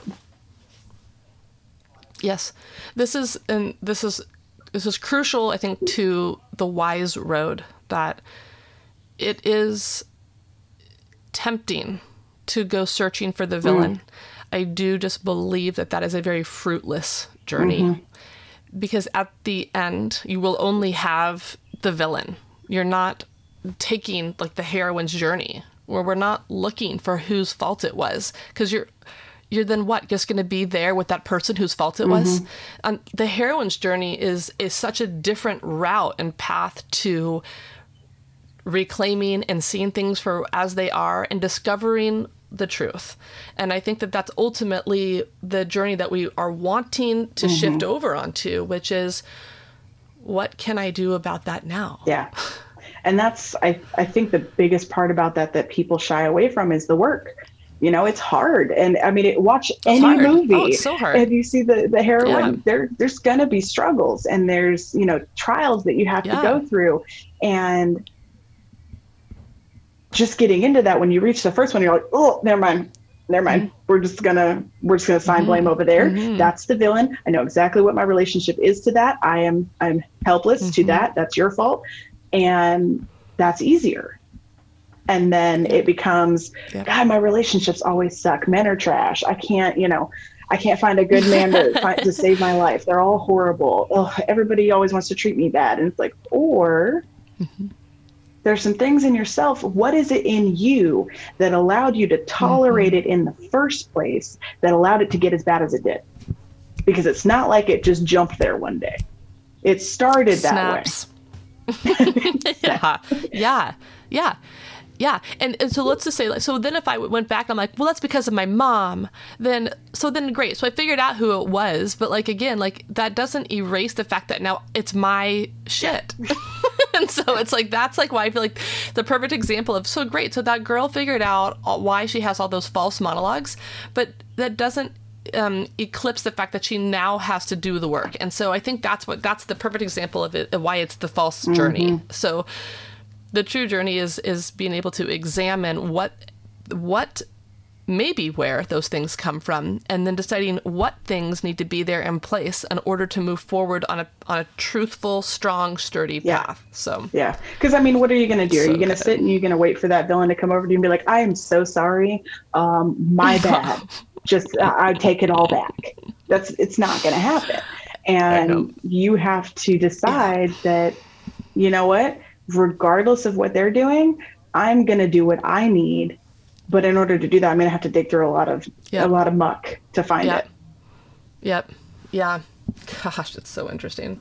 Yes. This is crucial, I think, to the wise road, that it is tempting to go searching for the villain. I do just believe that is a very fruitless journey, because at the end, you will only have the villain. You're not taking like the heroine's journey, where we're not looking for whose fault it was, because you're then what, just going to be there with that person whose fault it was. And the heroine's journey is such a different route and path to reclaiming and seeing things for as they are and discovering the truth. And I think that's ultimately the journey that we are wanting to shift over onto, which is, what can I do about that now? Yeah. And that's, I think the biggest part about that people shy away from is the work. You know, it's hard. And I mean, watch any movie. Oh, it's so hard. And you see the heroine, there's going to be struggles, and there's, you know, trials that you have to go through. And just getting into that, when you reach the first one, you're like, oh, never mind. never mind. We're just gonna assign blame over there. That's the villain. I know exactly what my relationship is to that. I'm helpless to that. That's your fault. And that's easier. And then it becomes, God, my relationships always suck. Men are trash. I can't find a good man to save my life. They're all horrible. Ugh, everybody always wants to treat me bad. And it's like, or there's some things in yourself. What is it in you that allowed you to tolerate it in the first place, that allowed it to get as bad as it did? Because it's not like it just jumped there one day. It started that way. Yeah. And so let's just say, like, so then if I went back, I'm like, well, that's because of my mom. Then great. So I figured out who it was. But like, again, like that doesn't erase the fact that now it's my shit. And so it's like, that's like why I feel like the perfect example of, so great. So that girl figured out why she has all those false monologues, but that doesn't eclipse the fact that she now has to do the work. And so I think that's the perfect example of it, why it's the false journey. So the true journey is being able to examine what maybe where those things come from, and then deciding what things need to be there in place in order to move forward on a truthful, strong, sturdy path. So because I mean, what are you going to do? Are you going to sit and you're going to wait for that villain to come over to you and be like, I am so sorry, my bad, just I take it all back? It's not going to happen. And you have to decide that, you know what, regardless of what they're doing, I'm going to do what I need. But in order to do that, I'm going to have to dig through a lot of muck to find it. Yeah. Gosh, it's so interesting.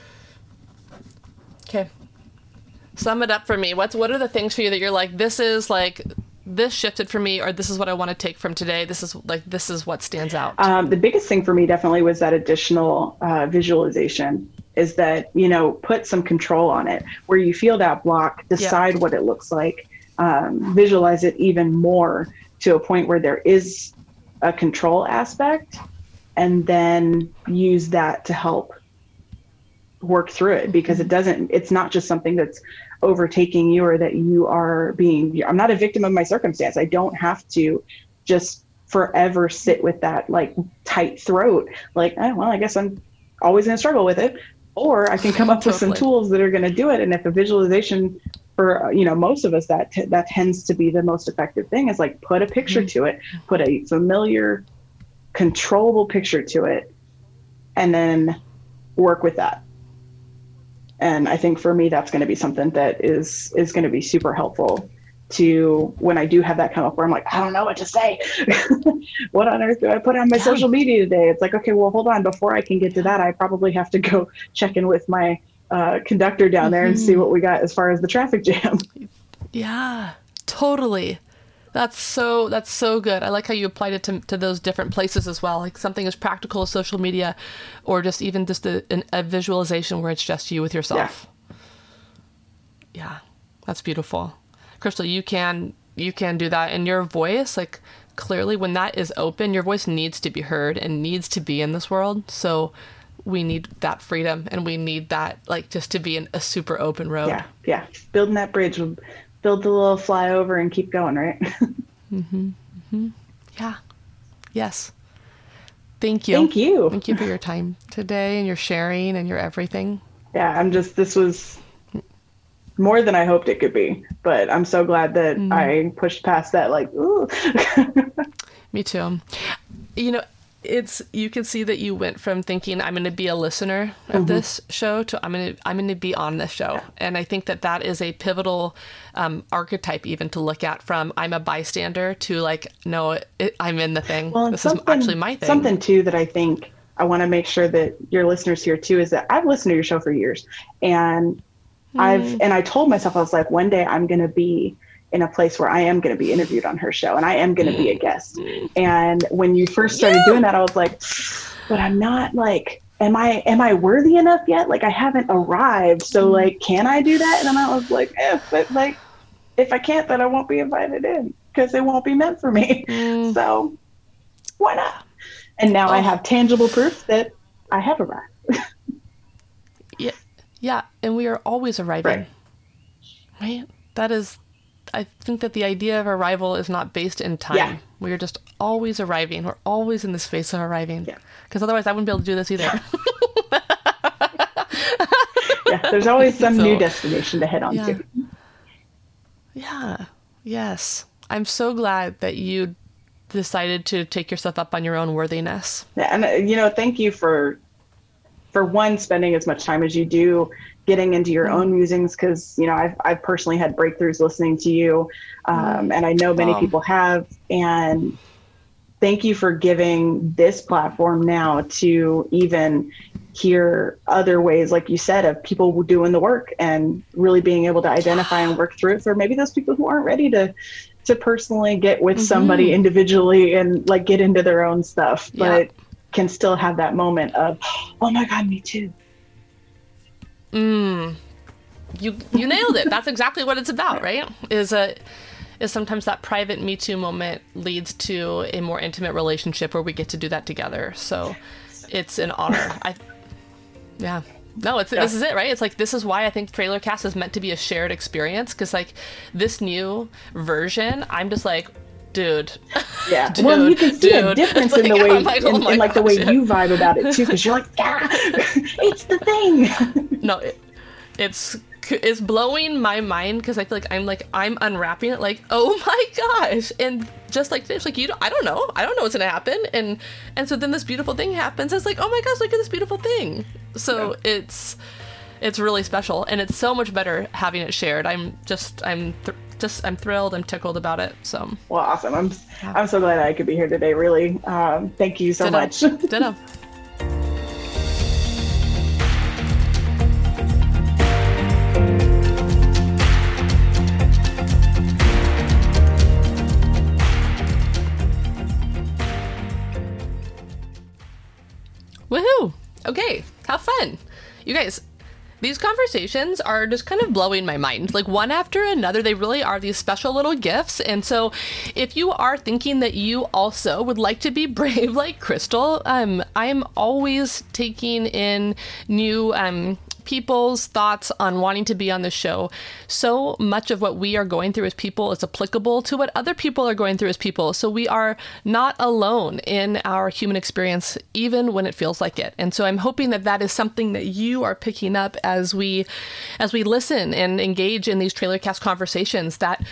Okay. Sum it up for me. What are the things for you that you're like, this shifted for me, or this is what I want to take from today. This is what stands out. The biggest thing for me definitely was that additional visualization, is that, put some control on it. Where you feel that block, decide what it looks like, visualize it even more to a point where there is a control aspect, and then use that to help work through it, because it's not just something that's overtaking you, or that you are I'm not a victim of my circumstance. I don't have to just forever sit with that like tight throat, like, oh, well, I guess I'm always going to struggle with it. Or I can come up with some tools that are going to do it. And if a visualization for, most of us, that tends to be the most effective thing, is like, put a picture to it, put a familiar, controllable picture to it, and then work with that. And I think for me, that's going to be something that is going to be super helpful to when I do have that come up where I'm like, I don't know what to say. What on earth do I put on my social media today? It's like, okay, well, hold on. Before I can get to that, I probably have to go check in with my conductor down there and see what we got as far as the traffic jam. Yeah, totally. That's so good. I like how you applied it to those different places as well. Like something as practical as social media, or just even just a visualization where it's just you with yourself. Yeah, that's beautiful. Crystal, you can do that. And your voice, like, clearly when that is open, your voice needs to be heard and needs to be in this world. So we need that freedom, and we need that, like, just to be in a super open road. Yeah. Building that bridge, we'll build the little flyover and keep going, right? Yeah. Yes. Thank you. Thank you. Thank you for your time today and your sharing and your everything. Yeah, this was more than I hoped it could be, but I'm so glad that I pushed past that, like, ooh. Me too. You can see that you went from thinking I'm going to be a listener of this show to I'm going to be on this show. And I think that is a pivotal archetype even to look at, from I'm a bystander to like, no, I'm in the thing. Well, this is actually my thing. Something too that I think I want to make sure that your listeners hear too is that I've listened to your show for years, and I told myself, I was like, one day I'm going to be in a place where I am going to be interviewed on her show, and I am going to be a guest. And when you first started doing that, I was like, but I'm not, like, am I worthy enough yet? Like, I haven't arrived. So like, can I do that? And I was like, but like, if I can't, then I won't be invited in, because it won't be meant for me. So why not? And now I have tangible proof that I have arrived. Yeah. Yeah. And we are always arriving. Right? I think that the idea of arrival is not based in time. Yeah. We are just always arriving. We're always in this phase of arriving. Yeah. Because otherwise I wouldn't be able to do this either. Yeah, there's always some new destination to head on to. Yeah. Yes. I'm so glad that you decided to take yourself up on your own worthiness. Yeah, and thank you for one, spending as much time as you do getting into your own musings, because I've personally had breakthroughs listening to you, and I know many people have. And thank you for giving this platform now to even hear other ways, like you said, of people doing the work and really being able to identify and work through it for maybe those people who aren't ready to personally get with somebody individually and like get into their own stuff, but can still have that moment of, oh my God, me too. You nailed it. That's exactly what it's about, right? Is sometimes that private Me Too moment leads to a more intimate relationship where we get to do that together. So it's an honor. This is it, right? It's like, this is why I think Trailer Cast is meant to be a shared experience, because like this new version, I'm just like, dude. Yeah. Well, you can see a difference in the way, in the way you vibe about it too, because you're like, it's the thing. No, it's blowing my mind, because I feel like I'm unwrapping it, like, oh my gosh, and just like this, like, I don't know what's gonna happen, and so then this beautiful thing happens. It's like, oh my gosh, look at this beautiful thing. So it's really special, and it's so much better having it shared. I'm thrilled. I'm tickled about it. So well, awesome. I'm so glad I could be here today. Really, thank you so much. Ditto. Woohoo! Okay, have fun. You guys, these conversations are just kind of blowing my mind. Like, one after another, they really are these special little gifts. And so if you are thinking that you also would like to be brave like Crystal, I'm always taking in new people's thoughts on wanting to be on the show. So much of what we are going through as people is applicable to what other people are going through as people. So we are not alone in our human experience, even when it feels like it. And so I'm hoping that that is something that you are picking up as we listen and engage in these Trailer Cast conversations, that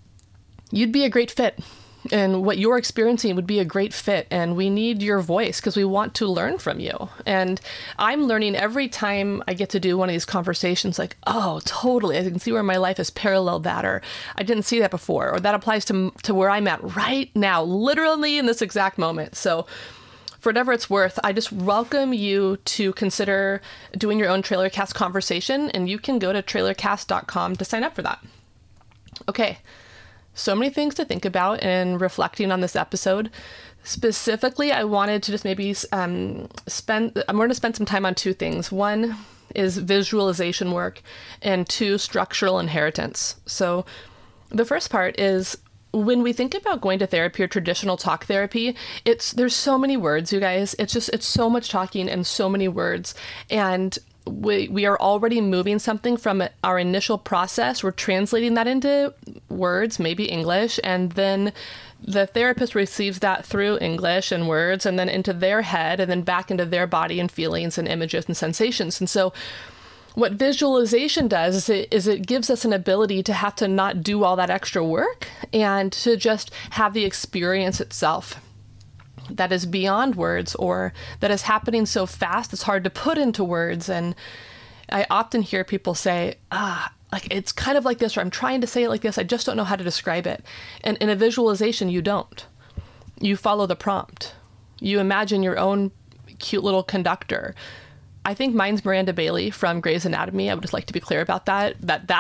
you'd be a great fit. And what you're experiencing would be a great fit. And we need your voice because we want to learn from you. And I'm learning every time I get to do one of these conversations, like, oh, totally. I can see where my life has paralleled that, or I didn't see that before, or that applies to where I'm at right now, literally in this exact moment. So for whatever it's worth, I just welcome you to consider doing your own Trailer Cast conversation. And you can go to trailercast.com to sign up for that. Okay. So many things to think about in reflecting on this episode. Specifically, I wanted to just maybe I'm going to spend some time on two things. One is visualization work, and two, structural inheritance. So the first part is, when we think about going to therapy or traditional talk therapy, there's so many words, you guys. It's so much talking and so many words. And we are already moving something from our initial process. We're translating that into words, maybe English, and then the therapist receives that through English and words, and then into their head, and then back into their body and feelings and images and sensations. And so what visualization does is it gives us an ability to have to not do all that extra work and to just have the experience itself that is beyond words, or that is happening so fast it's hard to put into words. And I often hear people say, like, it's kind of like this, or I'm trying to say it like this, I just don't know how to describe it. And in a visualization, you don't. You follow the prompt. You imagine your own cute little conductor. I think mine's Miranda Bailey from Grey's Anatomy. I would just like to be clear about that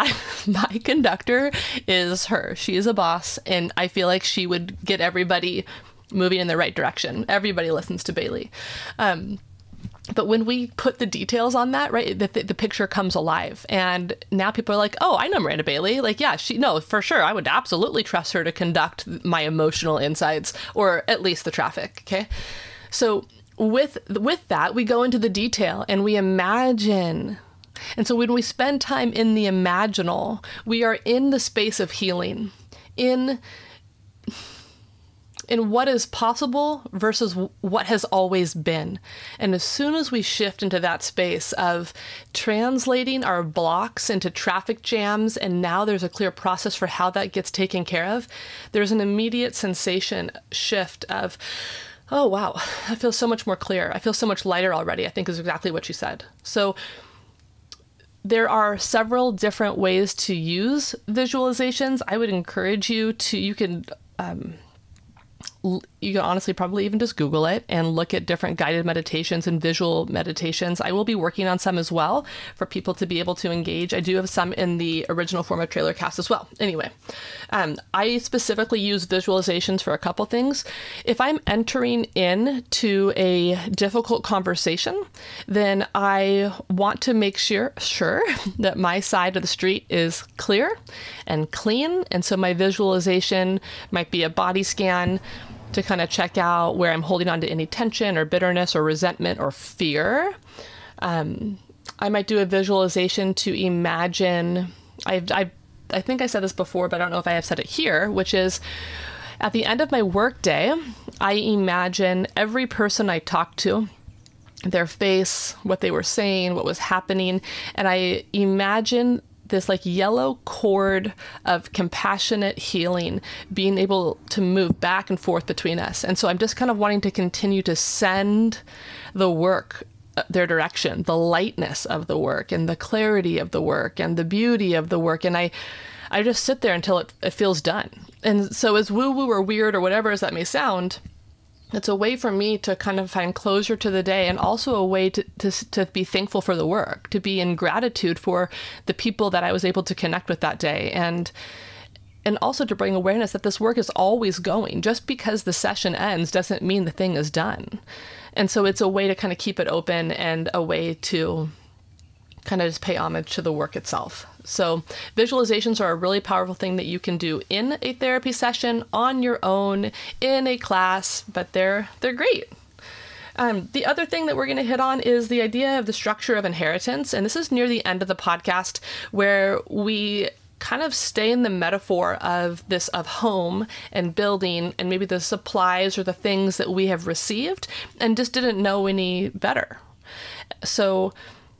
my conductor is her. She is a boss, and I feel like she would get everybody moving in the right direction. Everybody listens to Bailey. But when we put the details on that, right, the picture comes alive. And now people are like, oh, I know Miranda Bailey. Like, yeah, for sure. I would absolutely trust her to conduct my emotional insights, or at least the traffic. Okay. So with that, we go into the detail and we imagine And so when we spend time in the imaginal, we are in the space of healing, in what is possible versus what has always been. And as soon as we shift into that space of translating our blocks into traffic jams, and now there's a clear process for how that gets taken care of, there's an immediate sensation shift of, oh, wow, I feel so much more clear. I feel so much lighter already, I think is exactly what you said. So there are several different ways to use visualizations. I would encourage you to, you can honestly probably even just Google it and look at different guided meditations and visual meditations. I will be working on some as well for people to be able to engage. I do have some in the original form of TrailerCast as well. Anyway, I specifically use visualizations for a couple things. If I'm entering into a difficult conversation, then I want to make sure that my side of the street is clear and clean. And so my visualization might be a body scan to kind of check out where I'm holding on to any tension or bitterness or resentment or fear. I might do a visualization to imagine, I think I said this before, but I don't know if I have said it here, which is at the end of my work day, I imagine every person I talked to, their face, what they were saying, what was happening, and I imagine this like yellow cord of compassionate healing being able to move back and forth between us. And so I'm just kind of wanting to continue to send the work their direction, the lightness of the work and the clarity of the work and the beauty of the work. And I just sit there until it feels done. And so as woo-woo or weird or whatever as that may sound, it's a way for me to kind of find closure to the day, and also a way to be thankful for the work, to be in gratitude for the people that I was able to connect with that day, and also to bring awareness that this work is always going. Just because the session ends doesn't mean the thing is done. And so it's a way to kind of keep it open and a way to kind of just pay homage to the work itself. So visualizations are a really powerful thing that you can do in a therapy session, on your own, in a class, but they're great. The other thing that we're going to hit on is the idea of the structure of inheritance. And this is near the end of the podcast, where we kind of stay in the metaphor of home and building and maybe the supplies or the things that we have received and just didn't know any better. So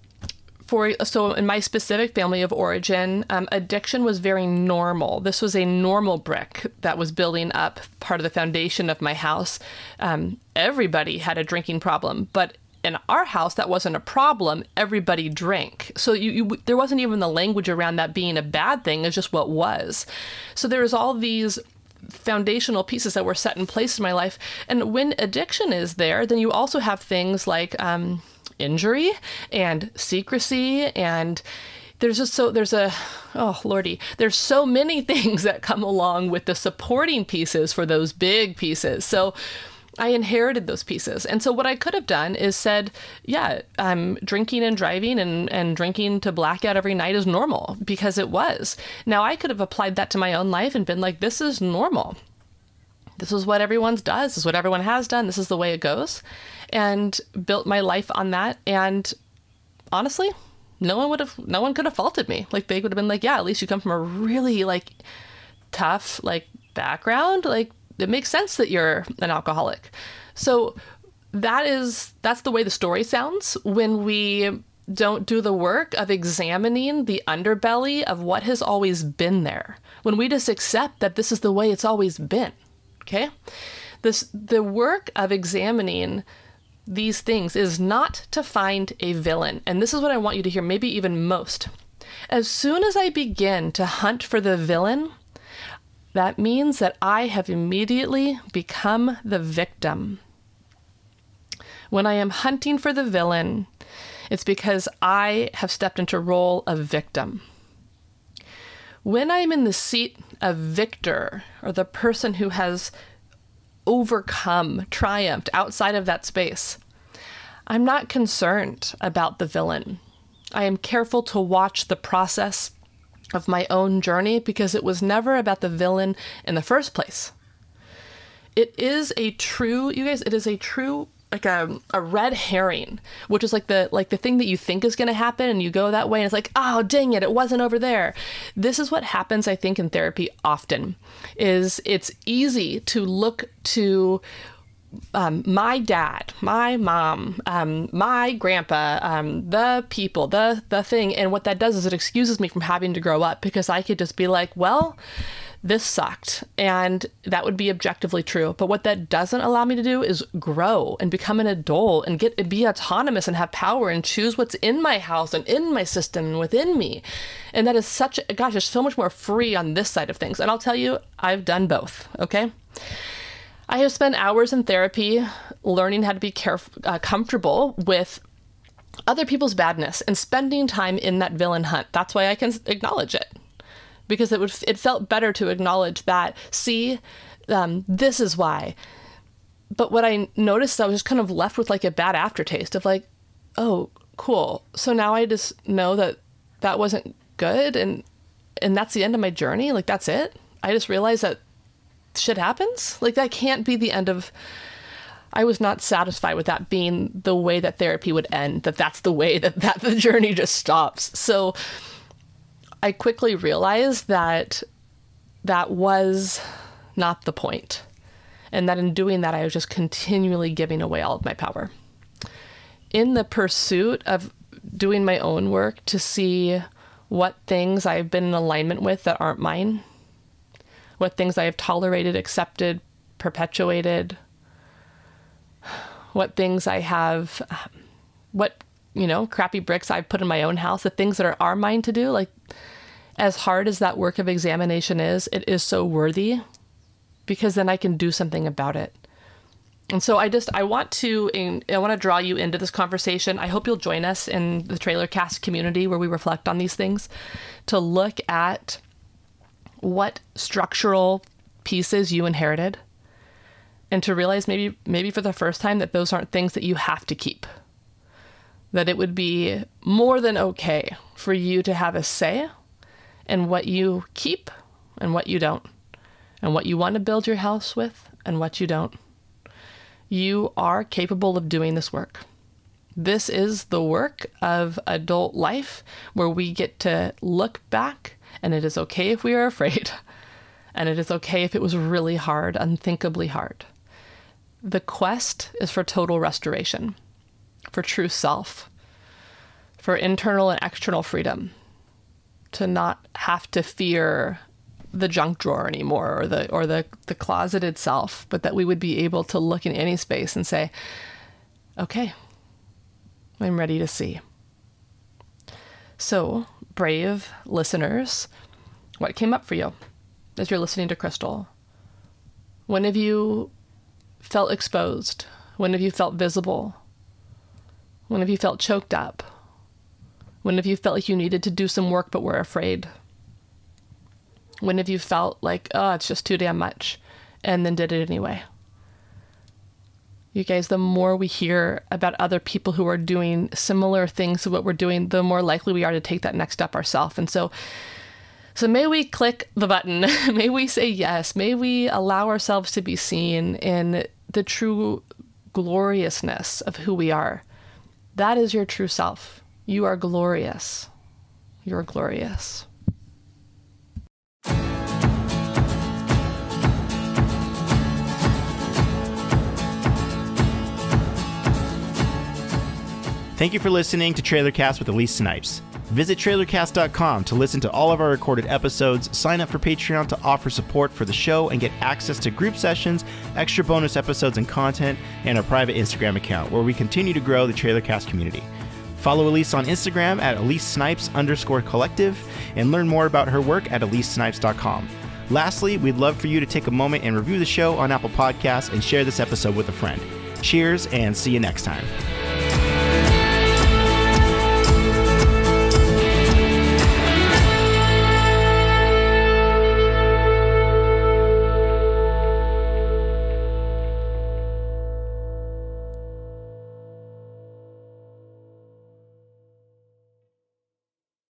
in my specific family of origin, addiction was very normal. This was a normal brick that was building up part of the foundation of my house. Everybody had a drinking problem, but in our house, that wasn't a problem. Everybody drank. So there wasn't even the language around that being a bad thing. It's just what was. So there was all these foundational pieces that were set in place in my life. And when addiction is there, then you also have things like injury and secrecy, and there's so many things that come along with the supporting pieces for those big pieces. So I inherited those pieces. And so what I could have done is said, yeah, drinking and driving and drinking to blackout every night is normal, because it was. Now I could have applied that to my own life and been like, this is normal. This is what everyone does. This is what everyone has done. This is the way it goes. And built my life on that. And honestly, no one could have faulted me. Like, they would have been like, yeah, at least you come from a really like tough like background. Like, it makes sense that you're an alcoholic. So that's the way the story sounds when we don't do the work of examining the underbelly of what has always been there. When we just accept that this is the way it's always been. Okay? The work of examining these things is not to find a villain. And this is what I want you to hear, maybe even most. As soon as I begin to hunt for the villain, that means that I have immediately become the victim. When I am hunting for the villain, it's because I have stepped into role of victim. When I'm in the seat of victor, or the person who has overcome, triumphed outside of that space, I'm not concerned about the villain. I am careful to watch the process of my own journey, because it was never about the villain in the first place. It is a true a red herring, which is like the thing that you think is going to happen and you go that way and it's like, oh, dang it wasn't over there. This is what happens, I think, in therapy often, is it's easy to look to my dad, my mom, my grandpa, the people, the thing. And what that does is it excuses me from having to grow up, because I could just be like, well, this sucked. And that would be objectively true. But what that doesn't allow me to do is grow and become an adult and be autonomous and have power and choose what's in my house and in my system and within me. And that is there's so much more free on this side of things. And I'll tell you, I've done both. Okay. I have spent hours in therapy learning how to be comfortable with other people's badness and spending time in that villain hunt. That's why I can acknowledge it. Because it felt better to acknowledge that, this is why. But what I noticed, I was just kind of left with like a bad aftertaste of like, oh, cool. So now I just know that wasn't good. And that's the end of my journey. Like, that's it. I just realized that shit happens. Like, that can't be the end of... I was not satisfied with that being the way that therapy would end, that's the way that the journey just stops. So I quickly realized that was not the point. And that in doing that, I was just continually giving away all of my power. In the pursuit of doing my own work to see what things I've been in alignment with that aren't mine, what things I have tolerated, accepted, perpetuated, what things I have, crappy bricks I've put in my own house, the things that are mine to do, like, as hard as that work of examination is, it is so worthy, because then I can do something about it. And so I want to draw you into this conversation. I hope you'll join us in the Trailer Cast community where we reflect on these things, to look at what structural pieces you inherited, and to realize maybe for the first time that those aren't things that you have to keep. That it would be more than okay for you to have a say in what you keep and what you don't, and what you want to build your house with and what you don't. You are capable of doing this work. This is the work of adult life, where we get to look back, and it is okay if we are afraid, and it is okay if it was really hard, unthinkably hard. The quest is for total restoration, for true self, for internal and external freedom, to not have to fear the junk drawer anymore, or the closet itself, but that we would be able to look in any space and say, okay, I'm ready to see. So, brave listeners, what came up for you as you're listening to Crystal? When have you felt exposed? When have you felt visible? When have you felt choked up? When have you felt like you needed to do some work but were afraid? When have you felt like, oh, it's just too damn much, and then did it anyway? You guys, the more we hear about other people who are doing similar things to what we're doing, the more likely we are to take that next step ourselves. And so may we click the button. May we say yes. May we allow ourselves to be seen in the true gloriousness of who we are. That is your true self. You are glorious. You're glorious. Thank you for listening to Trailer Cast with Elise Snipes. Visit trailercast.com to listen to all of our recorded episodes, sign up for Patreon to offer support for the show, and get access to group sessions, extra bonus episodes and content, and our private Instagram account, where we continue to grow the Trailer Cast community. Follow Elise on Instagram at EliseSnipes_collective, and learn more about her work at EliseSnipes.com. Lastly, we'd love for you to take a moment and review the show on Apple Podcasts and share this episode with a friend. Cheers, and see you next time.